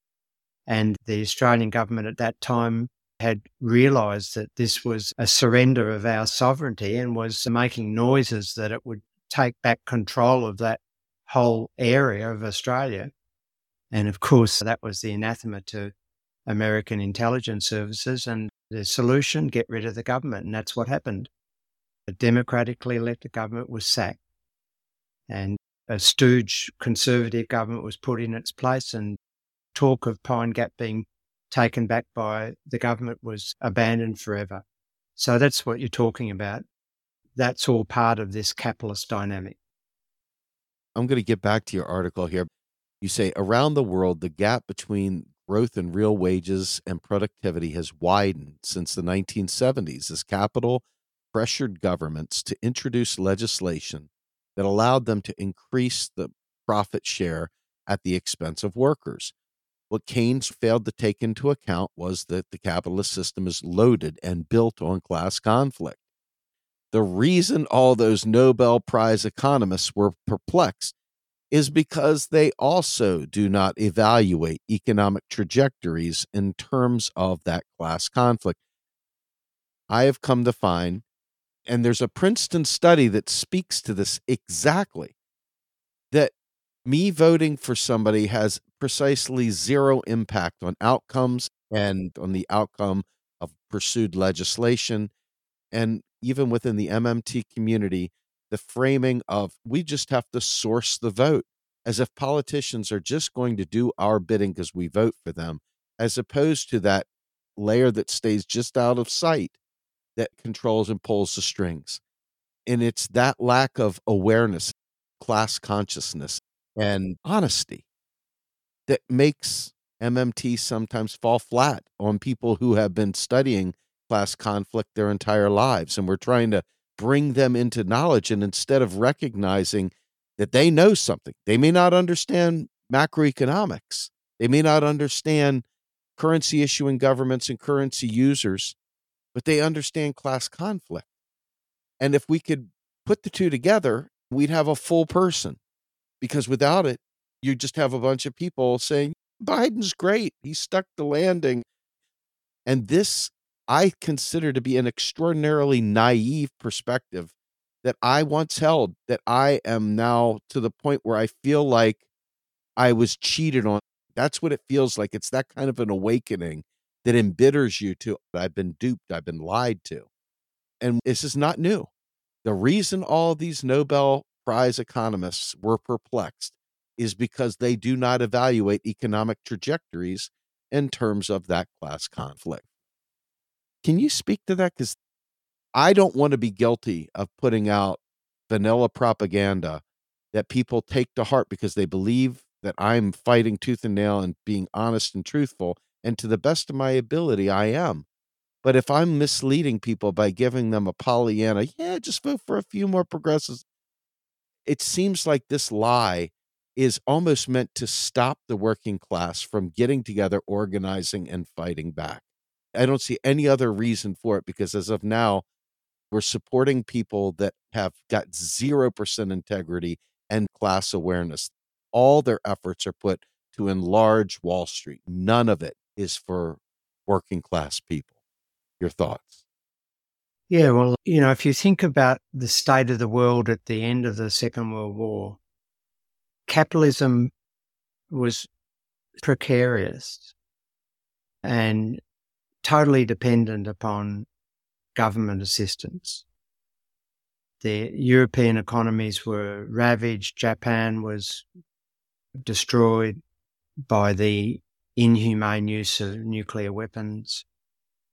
And the Australian government at that time had realised that this was a surrender of our sovereignty and was making noises that it would take back control of that whole area of Australia. And of course, that was the anathema to American intelligence services, and the solution, get rid of the government. And that's what happened. A democratically elected government was sacked, and a stooge conservative government was put in its place, and talk of Pine Gap being taken back by the government was abandoned forever. So that's what you're talking about. That's all part of this capitalist dynamic. I'm going to get back to your article here. You say, around the world, the gap between growth in real wages and productivity has widened since the 1970s as capital pressured governments to introduce legislation that allowed them to increase the profit share at the expense of workers. What Keynes failed to take into account was that the capitalist system is loaded and built on class conflict. The reason all those Nobel Prize economists were perplexed is because they also do not evaluate economic trajectories in terms of that class conflict. I have come to find, and there's a Princeton study that speaks to this exactly, that me voting for somebody has precisely zero impact on outcomes and on the outcome of pursued legislation. And even within the MMT community, the framing of we just have to source the vote, as if politicians are just going to do our bidding because we vote for them, as opposed to that layer that stays just out of sight that controls and pulls the strings. And it's that lack of awareness, class consciousness, and honesty that makes MMT sometimes fall flat on people who have been studying class conflict their entire lives. And we're trying to bring them into knowledge. And instead of recognizing that they know something, they may not understand macroeconomics, they may not understand currency issuing governments and currency users, but they understand class conflict. And if we could put the two together, we'd have a full person. Because without it, you just have a bunch of people saying, Biden's great, he stuck the landing. And this I consider to be an extraordinarily naive perspective that I once held, that I am now to the point where I feel like I was cheated on. That's what it feels like. It's that kind of an awakening that embitters you to, I've been duped, I've been lied to. And this is not new. The reason all these Nobel Prize economists were perplexed is because they do not evaluate economic trajectories in terms of that class conflict. Can you speak to that? Because I don't want to be guilty of putting out vanilla propaganda that people take to heart because they believe that I'm fighting tooth and nail and being honest and truthful. And to the best of my ability, I am. But if I'm misleading people by giving them a Pollyanna, just vote for a few more progressives, it seems like this lie is almost meant to stop the working class from getting together, organizing, and fighting back. I don't see any other reason for it, because as of now, we're supporting people that have got 0% integrity and class awareness. All their efforts are put to enlarge Wall Street. None of it is for working class people. Your thoughts? Yeah, well, if you think about the state of the world at the end of the Second World War, capitalism was precarious and totally dependent upon government assistance. The European economies were ravaged. Japan was destroyed by the inhumane use of nuclear weapons.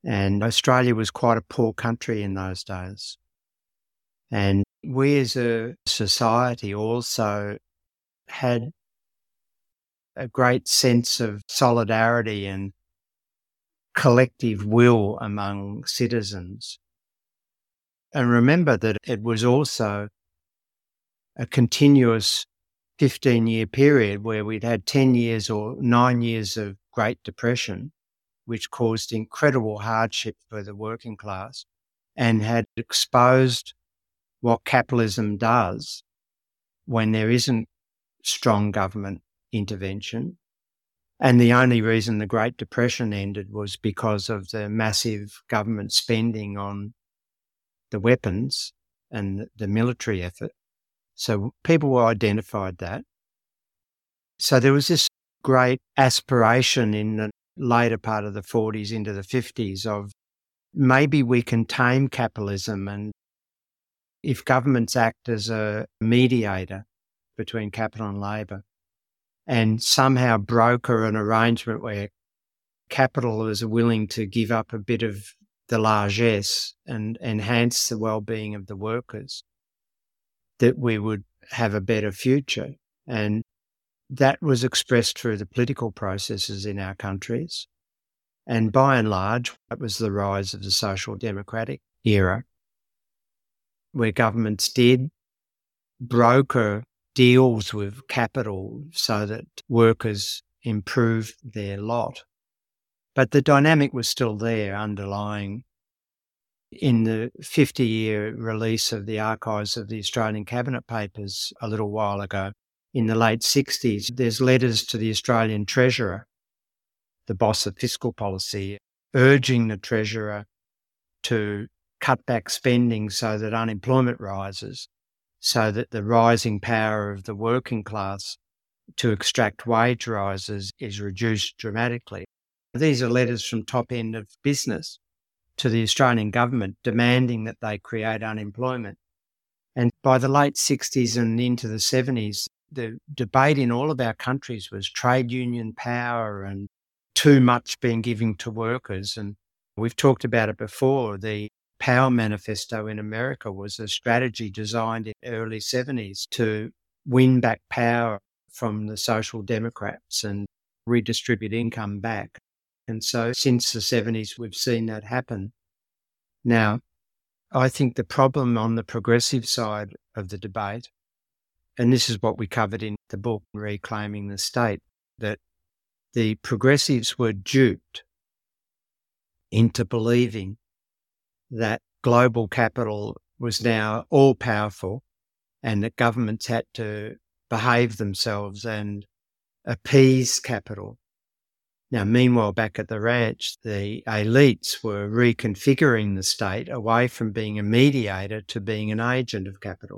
And Australia was quite a poor country in those days. And we as a society also had a great sense of solidarity and collective will among citizens. And remember that it was also a continuous 15-year period where we'd had 10 years or 9 years of Great Depression, which caused incredible hardship for the working class and had exposed what capitalism does when there isn't strong government intervention. And the only reason the Great Depression ended was because of the massive government spending on the weapons and the military effort. So people identified that. So there was this great aspiration in the later part of the 40s into the 50s of maybe we can tame capitalism, and if governments act as a mediator between capital and labour and somehow broker an arrangement where capital is willing to give up a bit of the largesse and enhance the well-being of the workers, that we would have a better future. And that was expressed through the political processes in our countries. And by and large, that was the rise of the social democratic era, where governments did broker deals with capital so that workers improved their lot. But the dynamic was still there underlying. In the 50-year release of the archives of the Australian Cabinet Papers a little while ago, in the late 60s, there's letters to the Australian Treasurer, the boss of fiscal policy, urging the Treasurer to cut back spending so that unemployment rises, so that the rising power of the working class to extract wage rises is reduced dramatically. These are letters from top end of business to the Australian government demanding that they create unemployment. And by the late 60s and into the 70s, the debate in all of our countries was trade union power and too much being given to workers. And we've talked about it before. The Power Manifesto in America was a strategy designed in the early 70s to win back power from the Social Democrats and redistribute income back. And so since the 70s, we've seen that happen. Now, I think the problem on the progressive side of the debate, and this is what we covered in the book, Reclaiming the State, that the progressives were duped into believing that global capital was now all-powerful and that governments had to behave themselves and appease capital. Now, meanwhile, back at the ranch, the elites were reconfiguring the state away from being a mediator to being an agent of capital.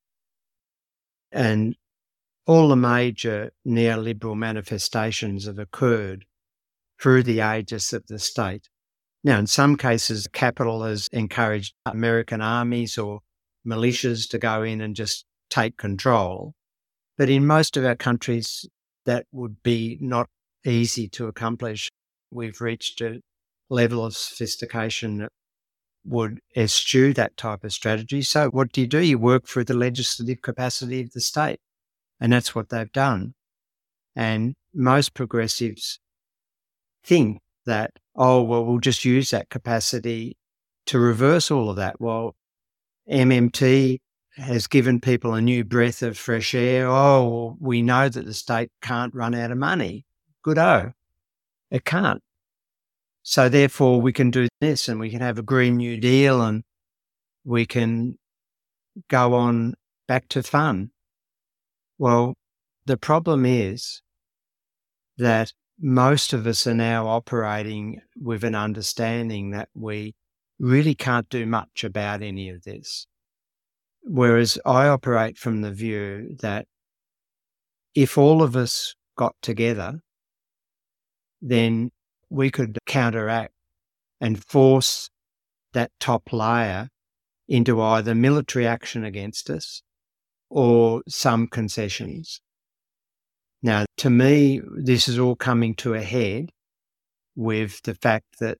And all the major neoliberal manifestations have occurred through the aegis of the state. Now, in some cases, capital has encouraged American armies or militias to go in and just take control. But in most of our countries, that would be not easy to accomplish. We've reached a level of sophistication that would eschew that type of strategy. So what do? You work through the legislative capacity of the state. And that's what they've done. And most progressives think that, oh, well, we'll just use that capacity to reverse all of that. Well, MMT has given people a new breath of fresh air. Oh, we know that the state can't run out of money. Good-o. It can't. So therefore we can do this and we can have a Green New Deal and we can go on back to fun. Well, the problem is that most of us are now operating with an understanding that we really can't do much about any of this. Whereas I operate from the view that if all of us got together, then we could counteract and force that top layer into either military action against us or some concessions. Now, to me, this is all coming to a head with the fact that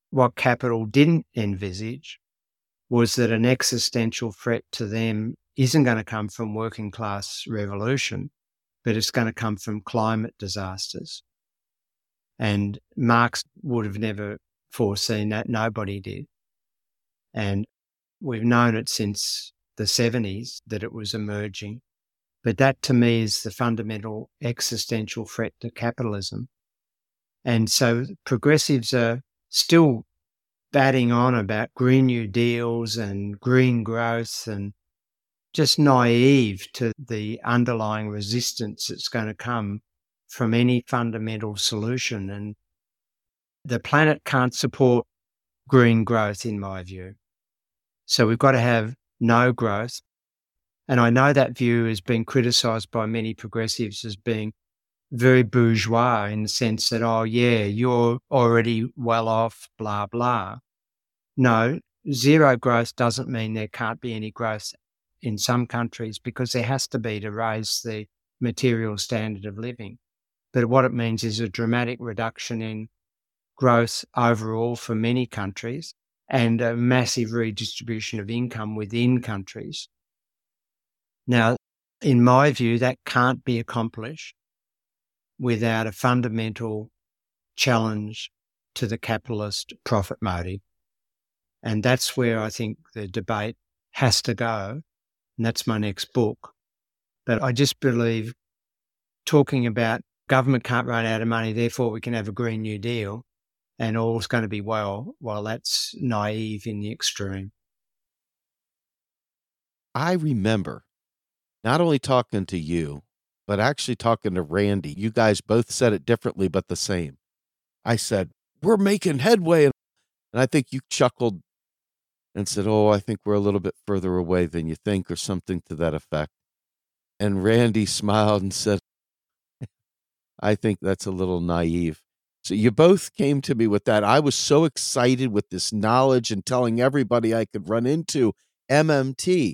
what Capital didn't envisage was that an existential threat to them isn't going to come from working class revolution, but it's going to come from climate disasters. And Marx would have never foreseen that. Nobody did. And we've known it since the 70s that it was emerging. But that to me is the fundamental existential threat to capitalism. And so progressives are still batting on about Green New Deals and green growth and just naive to the underlying resistance that's going to come from any fundamental solution. And the planet can't support green growth, in my view. So we've got to have no growth. And I know that view has been criticised by many progressives as being very bourgeois in the sense that, oh, yeah, you're already well off, blah, blah. No, zero growth doesn't mean there can't be any growth in some countries, because there has to be to raise the material standard of living. But what it means is a dramatic reduction in growth overall for many countries and a massive redistribution of income within countries. Now, in my view, that can't be accomplished without a fundamental challenge to the capitalist profit motive. And that's where I think the debate has to go. And that's my next book. But I just believe talking about government can't run out of money, therefore we can have a Green New Deal and all's going to be well that's naive in the extreme. I remember not only talking to you, but actually talking to Randy. You guys both said it differently, but the same. I said, we're making headway. And I think you chuckled and said, oh, I think we're a little bit further away than you think, or something to that effect. And Randy smiled and said, I think that's a little naive. So you both came to me with that. I was so excited with this knowledge and telling everybody I could run into MMT.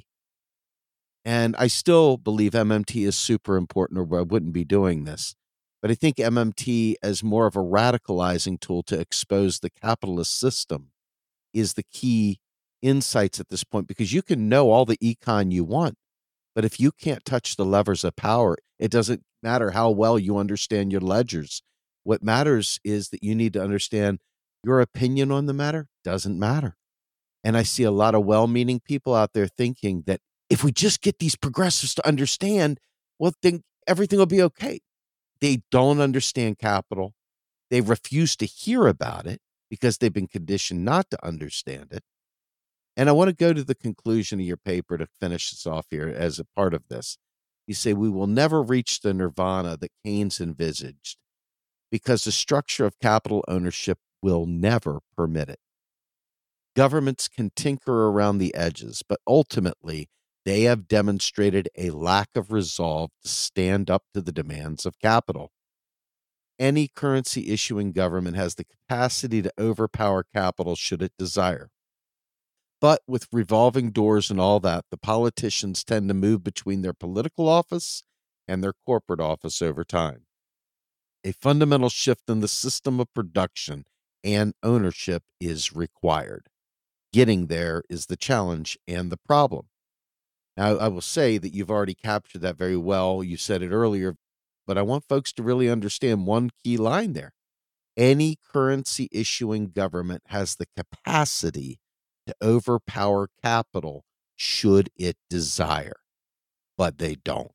And I still believe MMT is super important, or I wouldn't be doing this. But I think MMT as more of a radicalizing tool to expose the capitalist system is the key insights at this point, because you can know all the econ you want, but if you can't touch the levers of power, it doesn't matter how well you understand your ledgers. What matters is that you need to understand your opinion on the matter doesn't matter. And I see a lot of well-meaning people out there thinking that if we just get these progressives to understand, well, then everything will be okay. They don't understand capital. They refuse to hear about it because they've been conditioned not to understand it. And I want to go to the conclusion of your paper to finish this off here as a part of this. You say, we will never reach the nirvana that Keynes envisaged because the structure of capital ownership will never permit it. Governments can tinker around the edges, but ultimately they have demonstrated a lack of resolve to stand up to the demands of capital. Any currency issuing government has the capacity to overpower capital should it desire. But with revolving doors and all that, the politicians tend to move between their political office and their corporate office over time. A fundamental shift in the system of production and ownership is required. Getting there is the challenge and the problem. Now, I will say that you've already captured that very well. You said it earlier, but I want folks to really understand one key line there. Any currency issuing government has the capacity to overpower capital should it desire, but they don't.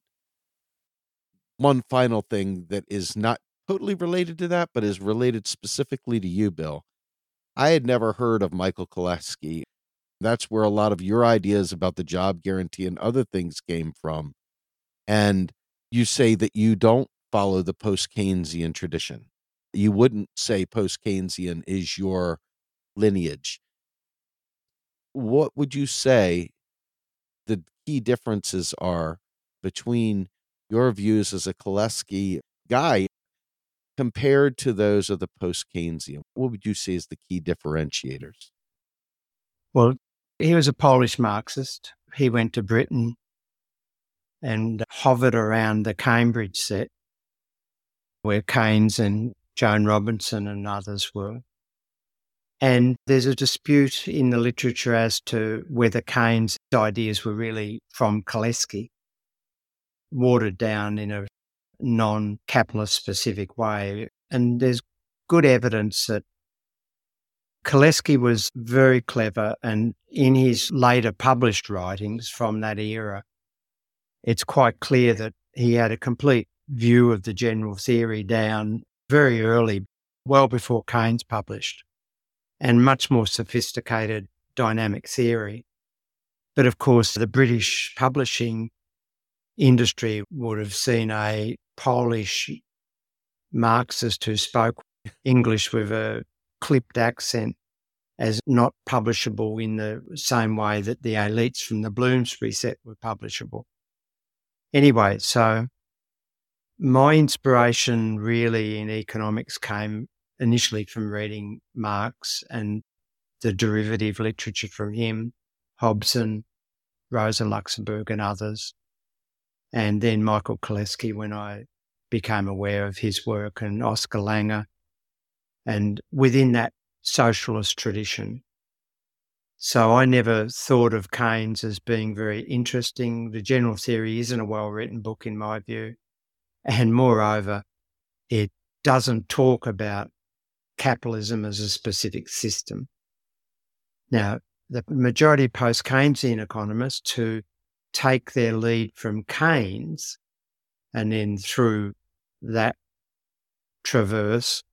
One final thing that is not totally related to that, but is related specifically to you, Bill. I had never heard of Michael Kalecki. That's where a lot of your ideas about the job guarantee and other things came from. And you say that you don't follow the post-Keynesian tradition. You wouldn't say post-Keynesian is your lineage. What would you say the key differences are between your views as a Kalecki guy compared to those of the post-Keynesian? What would you say is the key differentiators? Well, he was a Polish Marxist. He went to Britain and hovered around the Cambridge set where Keynes and Joan Robinson and others were. And there's a dispute in the literature as to whether Keynes' ideas were really from Kalecki, watered down in a non-capitalist specific way. And there's good evidence that Kalecki was very clever, and in his later published writings from that era, it's quite clear that he had a complete view of the general theory down very early, well before Keynes published, and much more sophisticated dynamic theory. But of course, the British publishing industry would have seen a Polish Marxist who spoke English with a clipped accent as not publishable in the same way that the elites from the Bloomsbury set were publishable. Anyway, so my inspiration really in economics came initially from reading Marx and the derivative literature from him, Hobson, Rosa Luxemburg and others, and then Michael Kalecki when I became aware of his work, and Oscar Lange, and within that socialist tradition. So I never thought of Keynes as being very interesting. The general theory isn't a well-written book in my view. And moreover, it doesn't talk about capitalism as a specific system. Now, the majority of post-Keynesian economists who take their lead from Keynes and then through that traverse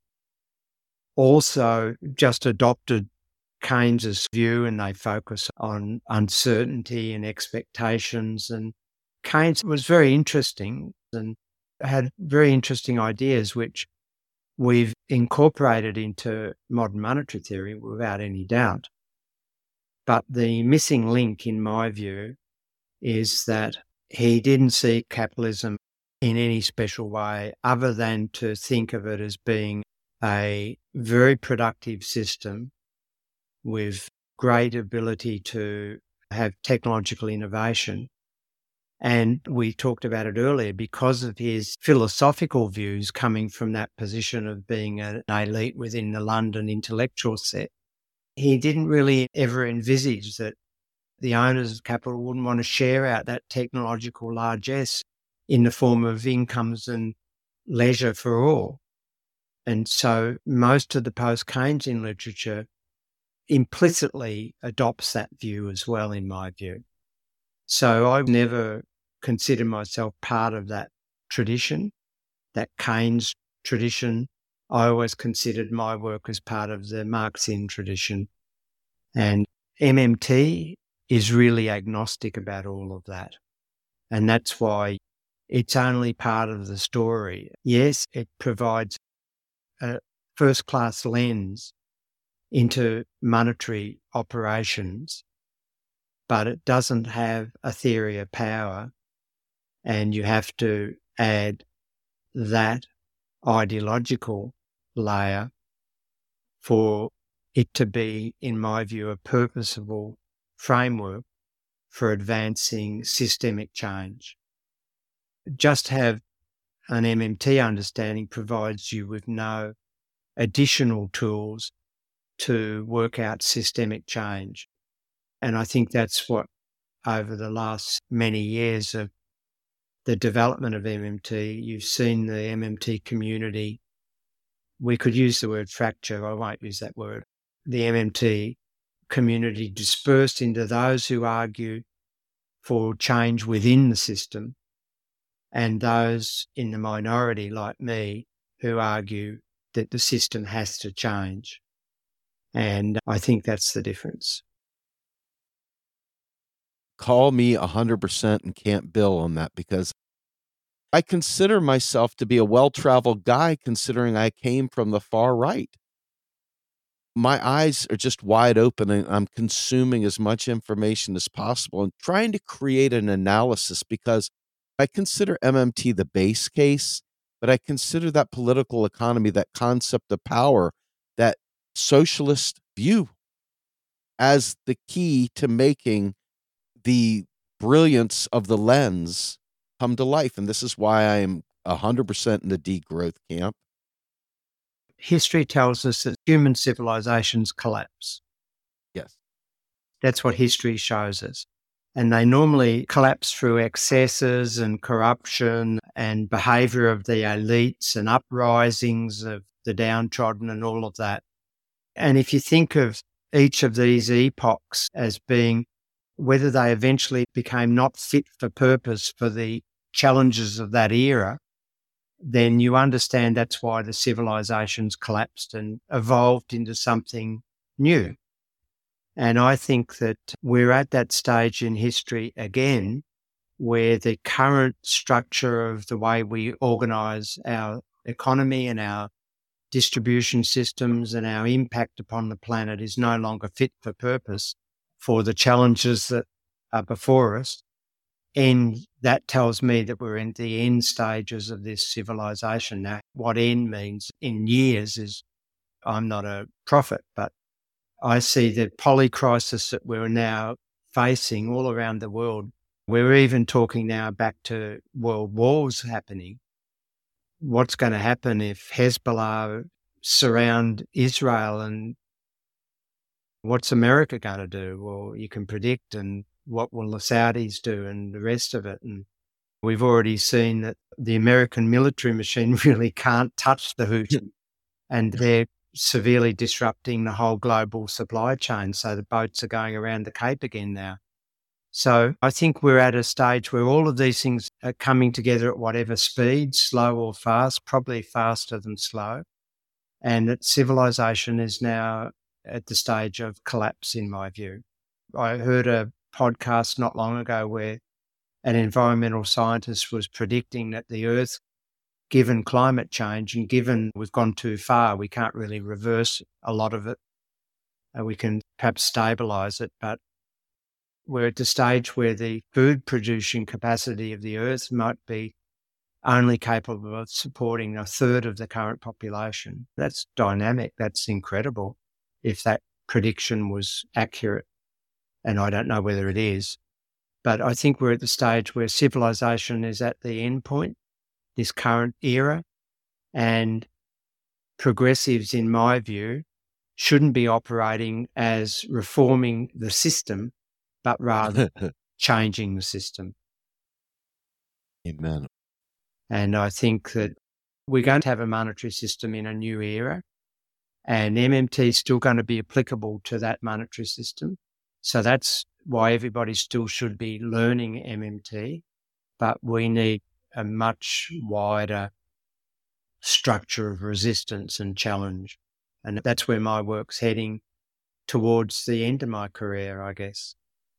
also just adopted Keynes's view, and they focus on uncertainty and expectations. And Keynes was very interesting and had very interesting ideas, which we've incorporated into modern monetary theory without any doubt. But the missing link, in my view, is that he didn't see capitalism in any special way other than to think of it as being a very productive system with great ability to have technological innovation. And we talked about it earlier, because of his philosophical views coming from that position of being an elite within the London intellectual set, he didn't really ever envisage that the owners of capital wouldn't want to share out that technological largesse in the form of incomes and leisure for all. And so most of the post-Keynesian literature implicitly adopts that view as well, in my view. So I've never considered myself part of that tradition, that Keynes tradition. I always considered my work as part of the Marxian tradition. And MMT is really agnostic about all of that. And that's why it's only part of the story. Yes, it provides a first-class lens into monetary operations, but it doesn't have a theory of power, and you have to add that ideological layer for it to be, in my view, a purposeful framework for advancing systemic change. Just have an MMT understanding provides you with no additional tools to work out systemic change. And I think that's what, over the last many years of the development of MMT, you've seen the MMT community, we could use the word fracture, I won't use that word, the MMT community dispersed into those who argue for change within the system and those in the minority like me who argue that the system has to change. And I think that's the difference. Call me 100% and can't bill on that, because I consider myself to be a well-traveled guy, considering I came from the far right. My eyes are just wide open, and I'm consuming as much information as possible and trying to create an analysis, because I consider MMT the base case, but I consider that political economy, that concept of power, that socialist view as the key to making the brilliance of the lens come to life. And this is why I am 100% in the degrowth camp. history tells us that human civilizations collapse. Yes. That's what history shows us. And they normally collapse through excesses and corruption and behaviour of the elites and uprisings of the downtrodden and all of that. And if you think of each of these epochs as being whether they eventually became not fit for purpose for the challenges of that era, then you understand that's why the civilizations collapsed and evolved into something new. And I think that we're at that stage in history again where the current structure of the way we organise our economy and our distribution systems and our impact upon the planet is no longer fit for purpose for the challenges that are before us. And that tells me that we're in the end stages of this civilization. Now, what end means in years is, I'm not a prophet, but I see the polycrisis that we're now facing all around the world. We're even talking now back to world wars happening. What's going to happen if Hezbollah surround Israel, and what's America going to do? Well, you can predict, and what will the Saudis do and the rest of it? And we've already seen that the American military machine really can't touch the Houthi, and they're severely disrupting the whole global supply chain. So the boats are going around the Cape again now. So I think we're at a stage where all of these things are coming together at whatever speed, slow or fast, probably faster than slow. And that civilization is now at the stage of collapse, in my view. I heard a podcast not long ago where an environmental scientist was predicting that the Earth, given climate change and given we've gone too far, we can't really reverse a lot of it. We can perhaps stabilise it, but we're at the stage where the food producing capacity of the Earth might be only capable of supporting a third of the current population. That's dynamic. That's incredible if that prediction was accurate. And I don't know whether it is. But I think we're at the stage where civilization is at the end point, this current era, and progressives, in my view, shouldn't be operating as reforming the system, but rather changing the system. Amen. And I think that we're going to have a monetary system in a new era, and MMT is still going to be applicable to that monetary system. So that's why everybody still should be learning MMT, but we need a much wider structure of resistance and challenge. And that's where my work's heading towards the end of my career, I guess.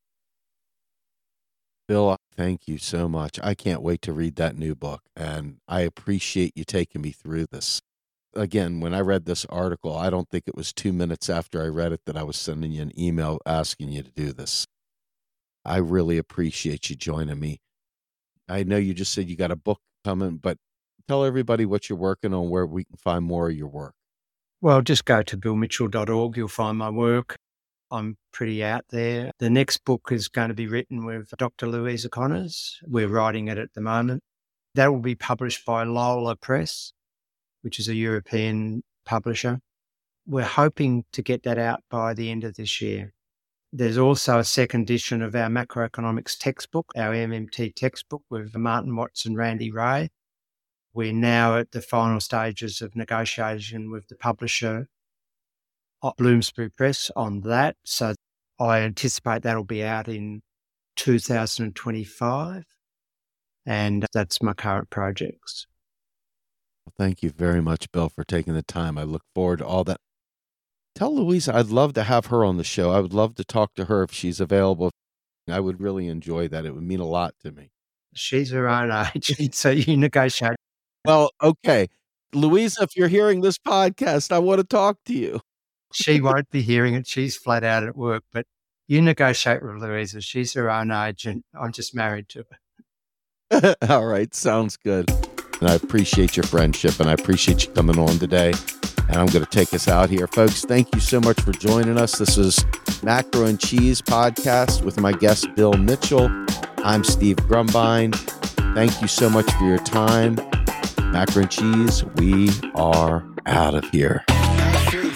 Bill, thank you so much. I can't wait to read that new book, and I appreciate you taking me through this. Again, when I read this article, I don't think it was 2 minutes after I read it that I was sending you an email asking you to do this. I really appreciate you joining me. I know you just said you got a book coming, but tell everybody what you're working on, where we can find more of your work. Well, just go to billmitchell.org. You'll find my work. I'm pretty out there. The next book is going to be written with Dr. Louisa Connors. We're writing it at the moment. That will be published by Lola Press, which is a European publisher. We're hoping to get that out by the end of this year. There's also a second edition of our macroeconomics textbook, our MMT textbook with Martin Watts and Randy Ray. We're now at the final stages of negotiation with the publisher, Bloomsbury Press, on that. So I anticipate that'll be out in 2025. And that's my current projects. Thank you very much, Bill, for taking the time. I look forward to all that. Tell Louisa I'd love to have her on the show. I would love to talk to her if she's available. I would really enjoy that. It would mean a lot to me. She's her own age, so you negotiate. Well, okay. Louisa, if you're hearing this podcast, I want to talk to you. She won't be hearing it. She's flat out at work, but you negotiate with Louisa. She's her own age, and I'm just married to her. All right. Sounds good. And I appreciate your friendship, and I appreciate you coming on today. And I'm going to take us out here. Folks, thank you so much for joining us. This is Macro and Cheese Podcast with my guest, Bill Mitchell. I'm Steve Grumbine. Thank you so much for your time. Macro and Cheese, we are out of here. Have faith.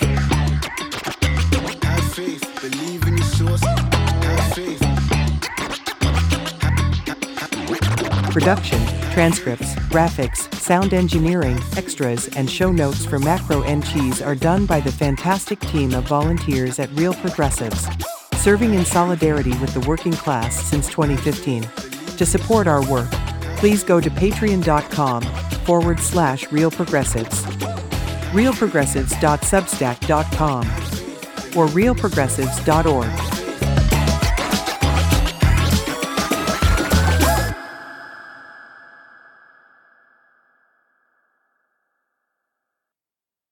Have faith. Believe in your source. Have faith. Production, transcripts, graphics, sound engineering, extras, and show notes for Macro and Cheese are done by the fantastic team of volunteers at Real Progressives, serving in solidarity with the working class since 2015. To support our work, please go to patreon.com/realprogressives, realprogressives.substack.com, or realprogressives.org.